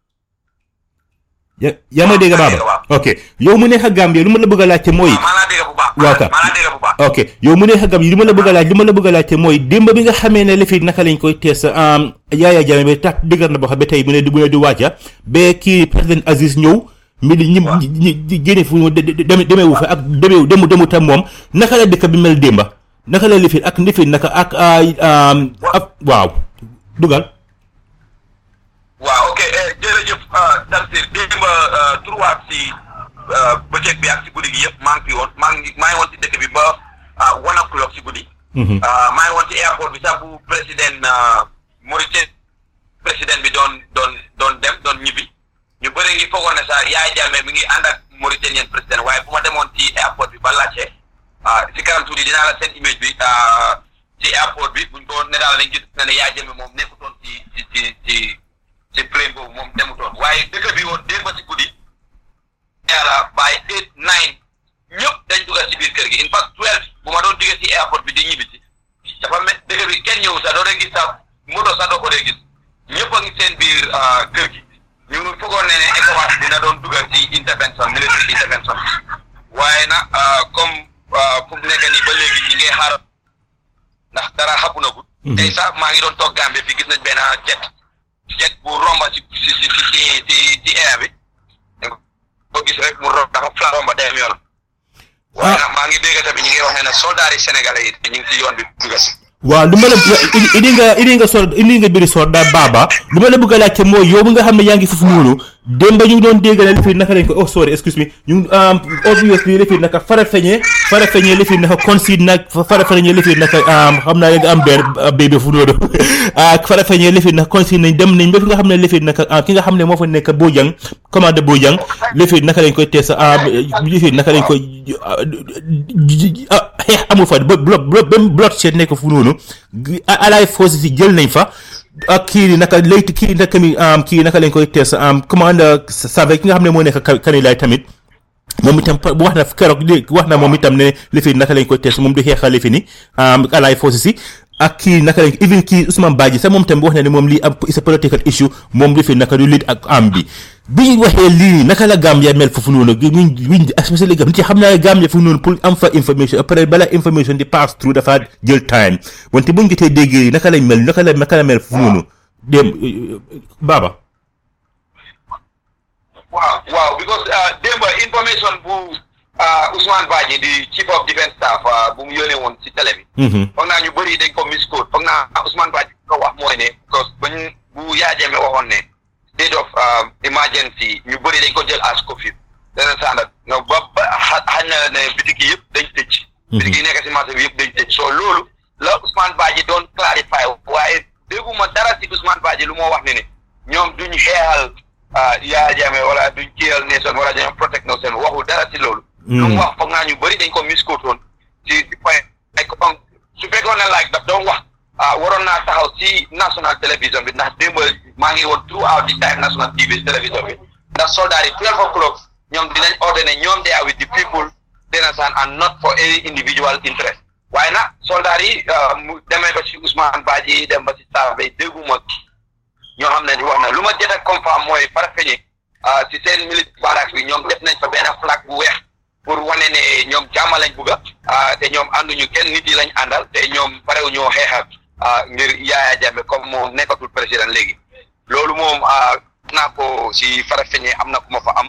ya yaa ma dégg Baba ok yow mu nekk ak Gambia lu ma la bëgg a laajte mooy. maa laa dégg bu baax waaw ka maa laa dégg bu baax. ok yow mu nekk ak Gambia lu ma la bëgg a laaj lu ma la bëgg a laajte mooy démb bi nga xamee ne lifi naka lañ koy tees Yaya Jammeh ba tax dëgër na boo xam ba tey bu ne bu ne di wàcca ba kii président Aziz ñëw. mi di ñi ñi génne fu deme demewu fa ak demewu demu demu tam moom naka la dëkk bi mel démba naka la lifin ak lifin naka ak ak waaw dugal. waaw ok jërëjëf Tamsir démba trois si bëccëg bi ak si guddi gi yëpp maa ngi fi woon maa ngi maa ngi woon si dëkk bi ba one o'clock si guddi. maa ngi woon si airport bi sax bu président Mauritanie président bi doon doon doon dem doon ñibbi. ñu bëri ngi foogoon ne sax Yaya Jammeh mi ngi ànd ak Mauritanien président waaye bu ma demoon ci airport bi ba laajte si kanam tuuti dinaa la seen image bi ci airport bi buñ ko ne daal dañ gis na ne Yaya Jammeh moom nekkutoon ci ci ci ci ci plane boobu moom demutoon waaye dëkk bi woon démb si guddi yàlla by eight nine ñëpp dañ dugal ci biir kër gi in fact twelve bu ma doon jógee ci airport bi di ñibbi si dafa met dëkk bi kenn ñëw sax doo dee gis sax moto sax doo ko dee gis ñëpp a ngi seen biir kër gi. ñu ngi foogoon ne ne ECOWAS dina doon dugal ci intervention military intervention waaye nag comme fu mu nekk nii ba léegi ñi ngay xaar ndax dara xapu na gut tey sax maa ngi doon toog Gambie fii gis nañ benn jet jet bu romba ci ci ci ci ci ci air bi ko gis rek mu rom dafa fla romba dem yoon waaye nag maa ngi dégg tamit ñu ngi wax ne ne soldats yi sénégalais yi ñu ngi ci yoon bi dugg si. waaw lu ma la indi nga indi nga sor indi nga biri sor da Baba lu ma la bëgg a laajte mooy yow nga xam ne yaa ngi foofu noonu démb ñu doon dégg ne li fi naka lañ ko oh sorry excuse me ñu obviously li fi naka fara feñe fara feñe li fi naka concede nag fara feñe li fi naka xam naa nga am benn bébé fu noonu ak fara feñe li fi naka concede nañ dem nañ ba fi nga xam ne li fi naka ki nga xam ne moo fa nekk Bojang commande Bojang li fi naka lañ koy tees li fi naka lañ koy xeex amul fa bloc bloc seet nekk fu noonu alay force si jël nañ fa ak kii naka léegi kii naka mi kii naka lañ koy tees commande save ki nga xam ne moo nekk Kanilaay tamit moom itam wax na keroog wax na moom itam ne li fi naka lañ koy tees moom du xeexal li fi ni alay force si ak kii naka lañ even kii Ousmane Badji sax moom tam wax na ne moom lii am it's a political issue moom li fi naka du lit ak am bi bi ñu waxee lii naka la Gambia mel foofu noonu wiñ wiñ especially nit ci xam naa Gambia foofu noonu pour am fa information après bala information di pass through dafa jël time wante buñ jotee dégg yi naka lañ mel naka la naka la mel foofu noonu dem Baba. waaw waaw because démb information bu Ousmane Badji di chief of defence staff bu mu yónnee woon si télé bi. foog naa ñu bëri dañ ko misquote foog naa Ousmane Badji ko wax mooy ne because bañ bu Yaya Jammeh waxoon ne state of emergency ñu bëri dañ ko jël as Covid dana sàndat no ba xañ na ne bitik yi yëpp dañ tëj. bitik yi nekk si marché bi yëpp dañ tëj so loolu la Ousmane Badji doon clarify waaye dégguma dara si Ousmane Badji lu moo wax ne ne ñoom duñ xeexal Yaya Jammeh wala duñ kiyal nation wala dañoo protect nation waxul dara si loolu. lu mu wax foog naa ñu bëri dañ ko misquote woon ci ci point ay ko su fekkoon ne like daf doon wax waroon naa taxaw ci national télévision bi ndax démb maa ngi woon throughout the time national T V télévision bi ndax soldats yi twelve o'clock ñoom dinañ ordonné ñoom they are with the people denasaan and not for any individual interest waaye nag soldats yi mu demee ba ci Ousmane Badji dem ba ci Sambé dégguma ñoo xam ne di wax na lu ma jot a confirm mooy Farafenni ci seen militaire barracks bi ñoom def nañ fa benn flag bu weex pour wane ne ñoom jàmm lañ bugga te ñoom ànduñu kenn nit yi lañ àndal te ñoom parew ñoo xeexal ngir Yaya Jammeh comme moom nekkatul président léegi loolu moom naa ko si Farafenni am na ku ma fa am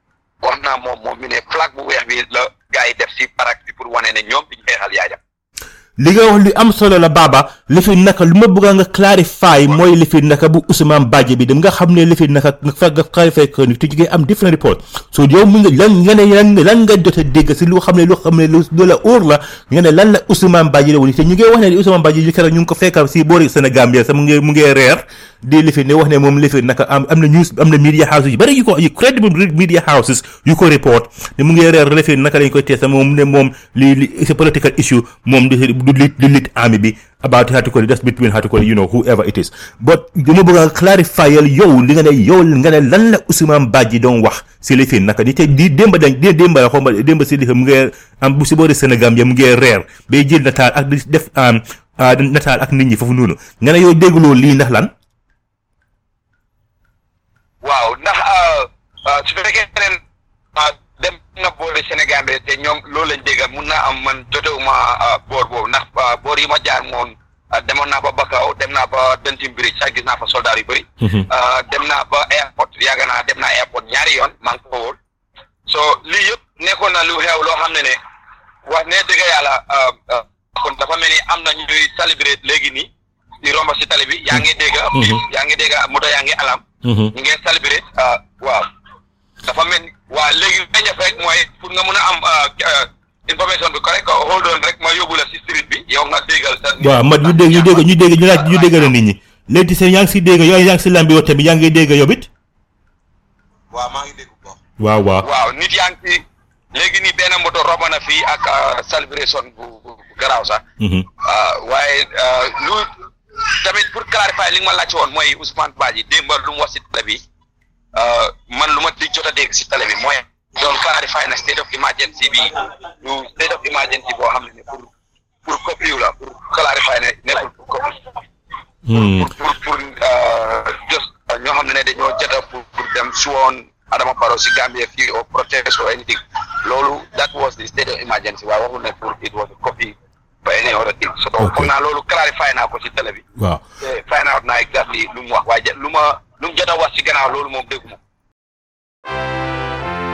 wax naa moom moom mi ne flag bu weex bi la gars yi def si barak bi pour wane ne ñoom diñ xeexal Yaya Jammeh li nga wax li am solo la Baba li fi naka lu ma bëgg nga clarify mooy li fi naka bu Ousmane Badji bi dem nga xam ne li fi naka nga fekk nga clarify ko ni te jigéen am different report so yow mu nga lan nga ne lan lan nga jot a dégg si lu xam ne lu xam ne lu la óor la nga ne lan la Ousmane Badji la woon te ñu ngi wax ne Ousmane Badji yi keroog ñu ngi ko fekkal si boori Sénégal bi sax mu ngi mu ngi reer di li fi ne wax ne moom li fi naka am am na news am na media houses yu bari yu ko yu credible media houses yu ko report ne mu ngi reer li fi naka lañ koy tees moom ne moom li li c'est political issue moom du lit du lit army bi about how to call it just between how to call it, you know whoever it is but dama bëgg a clarify yow li nga ne yow nga ne lan la Ousmane Badji doon wax si li fi naka di te di démb dañ di démb la xomba démb si li mu ngi am bu si boori Sénégal ya mu ngi reer bay jël nataal ak di def nataal ak nit ñi foofu noonu nga ne yow dégguloo lii ndax lan waaw ndax su fekkee ne dem na boori Sénégal bi te ñoom loolu lañ dégg mun naa am man jotewuma boor boobu ndax boor yi ma jaar moom demoon naa ba Bakau dem naa ba Denton Bridge sax gis naa fa soldat yu bëri. dem naa ba airport yàgg naa dem naa airport ñaari yoon maa ngi ko wóor so lii yëpp nekkoon na lu xew loo xam ne ne wax ne dëgg yàlla kon dafa mel ni am na ñuy célébrer léegi nii di romb si tali bi yaa ngi dégg. yaa ngi dégg moto yaa ngi alam. ñu ngi célébrer waaw dafa mel ni waa léegi li nga rek mooy pour nga mun a am information bi correct hold on rek ma yóbbu la si street bi yow nga déggal sa. waaw ma ñu dégg ñu dégg ñu dégg ñu laaj ñu déggal nit ñi léegi seen yaa ngi si dégg yaa ngi si lambi woote bi yaa ngi dégg yow it. waaw maa ngi dégg ko. waaw waaw waaw nit yaa ngi si léegi nii benn moto romb na fii ak celebration bu bu garaaw sax. waaye lu tamit pour clarifier li nga ma laaj woon mooy Ousmane Badji démb lu mu wax si télé bi. man lu ma di jot a dégg si télé bi mooy doon clarify na state of emergency bi lu state of emergency boo xam ne pour pour copie la pour clarify ne nekkul pour copie pour pour just ñoo xam ne dañoo jot a pour pour dem si woon Adama Barrow si Gambia fii or protest or anything loolu that was the state of emergency waaye waxul ne pour it was a copy for any other thing so foog naa loolu clarify naa ko si télé bi waaw find out naa exactly lu mu wax waaye lu ma lu mu jot a wax ci gannaaw loolu moom déggu ma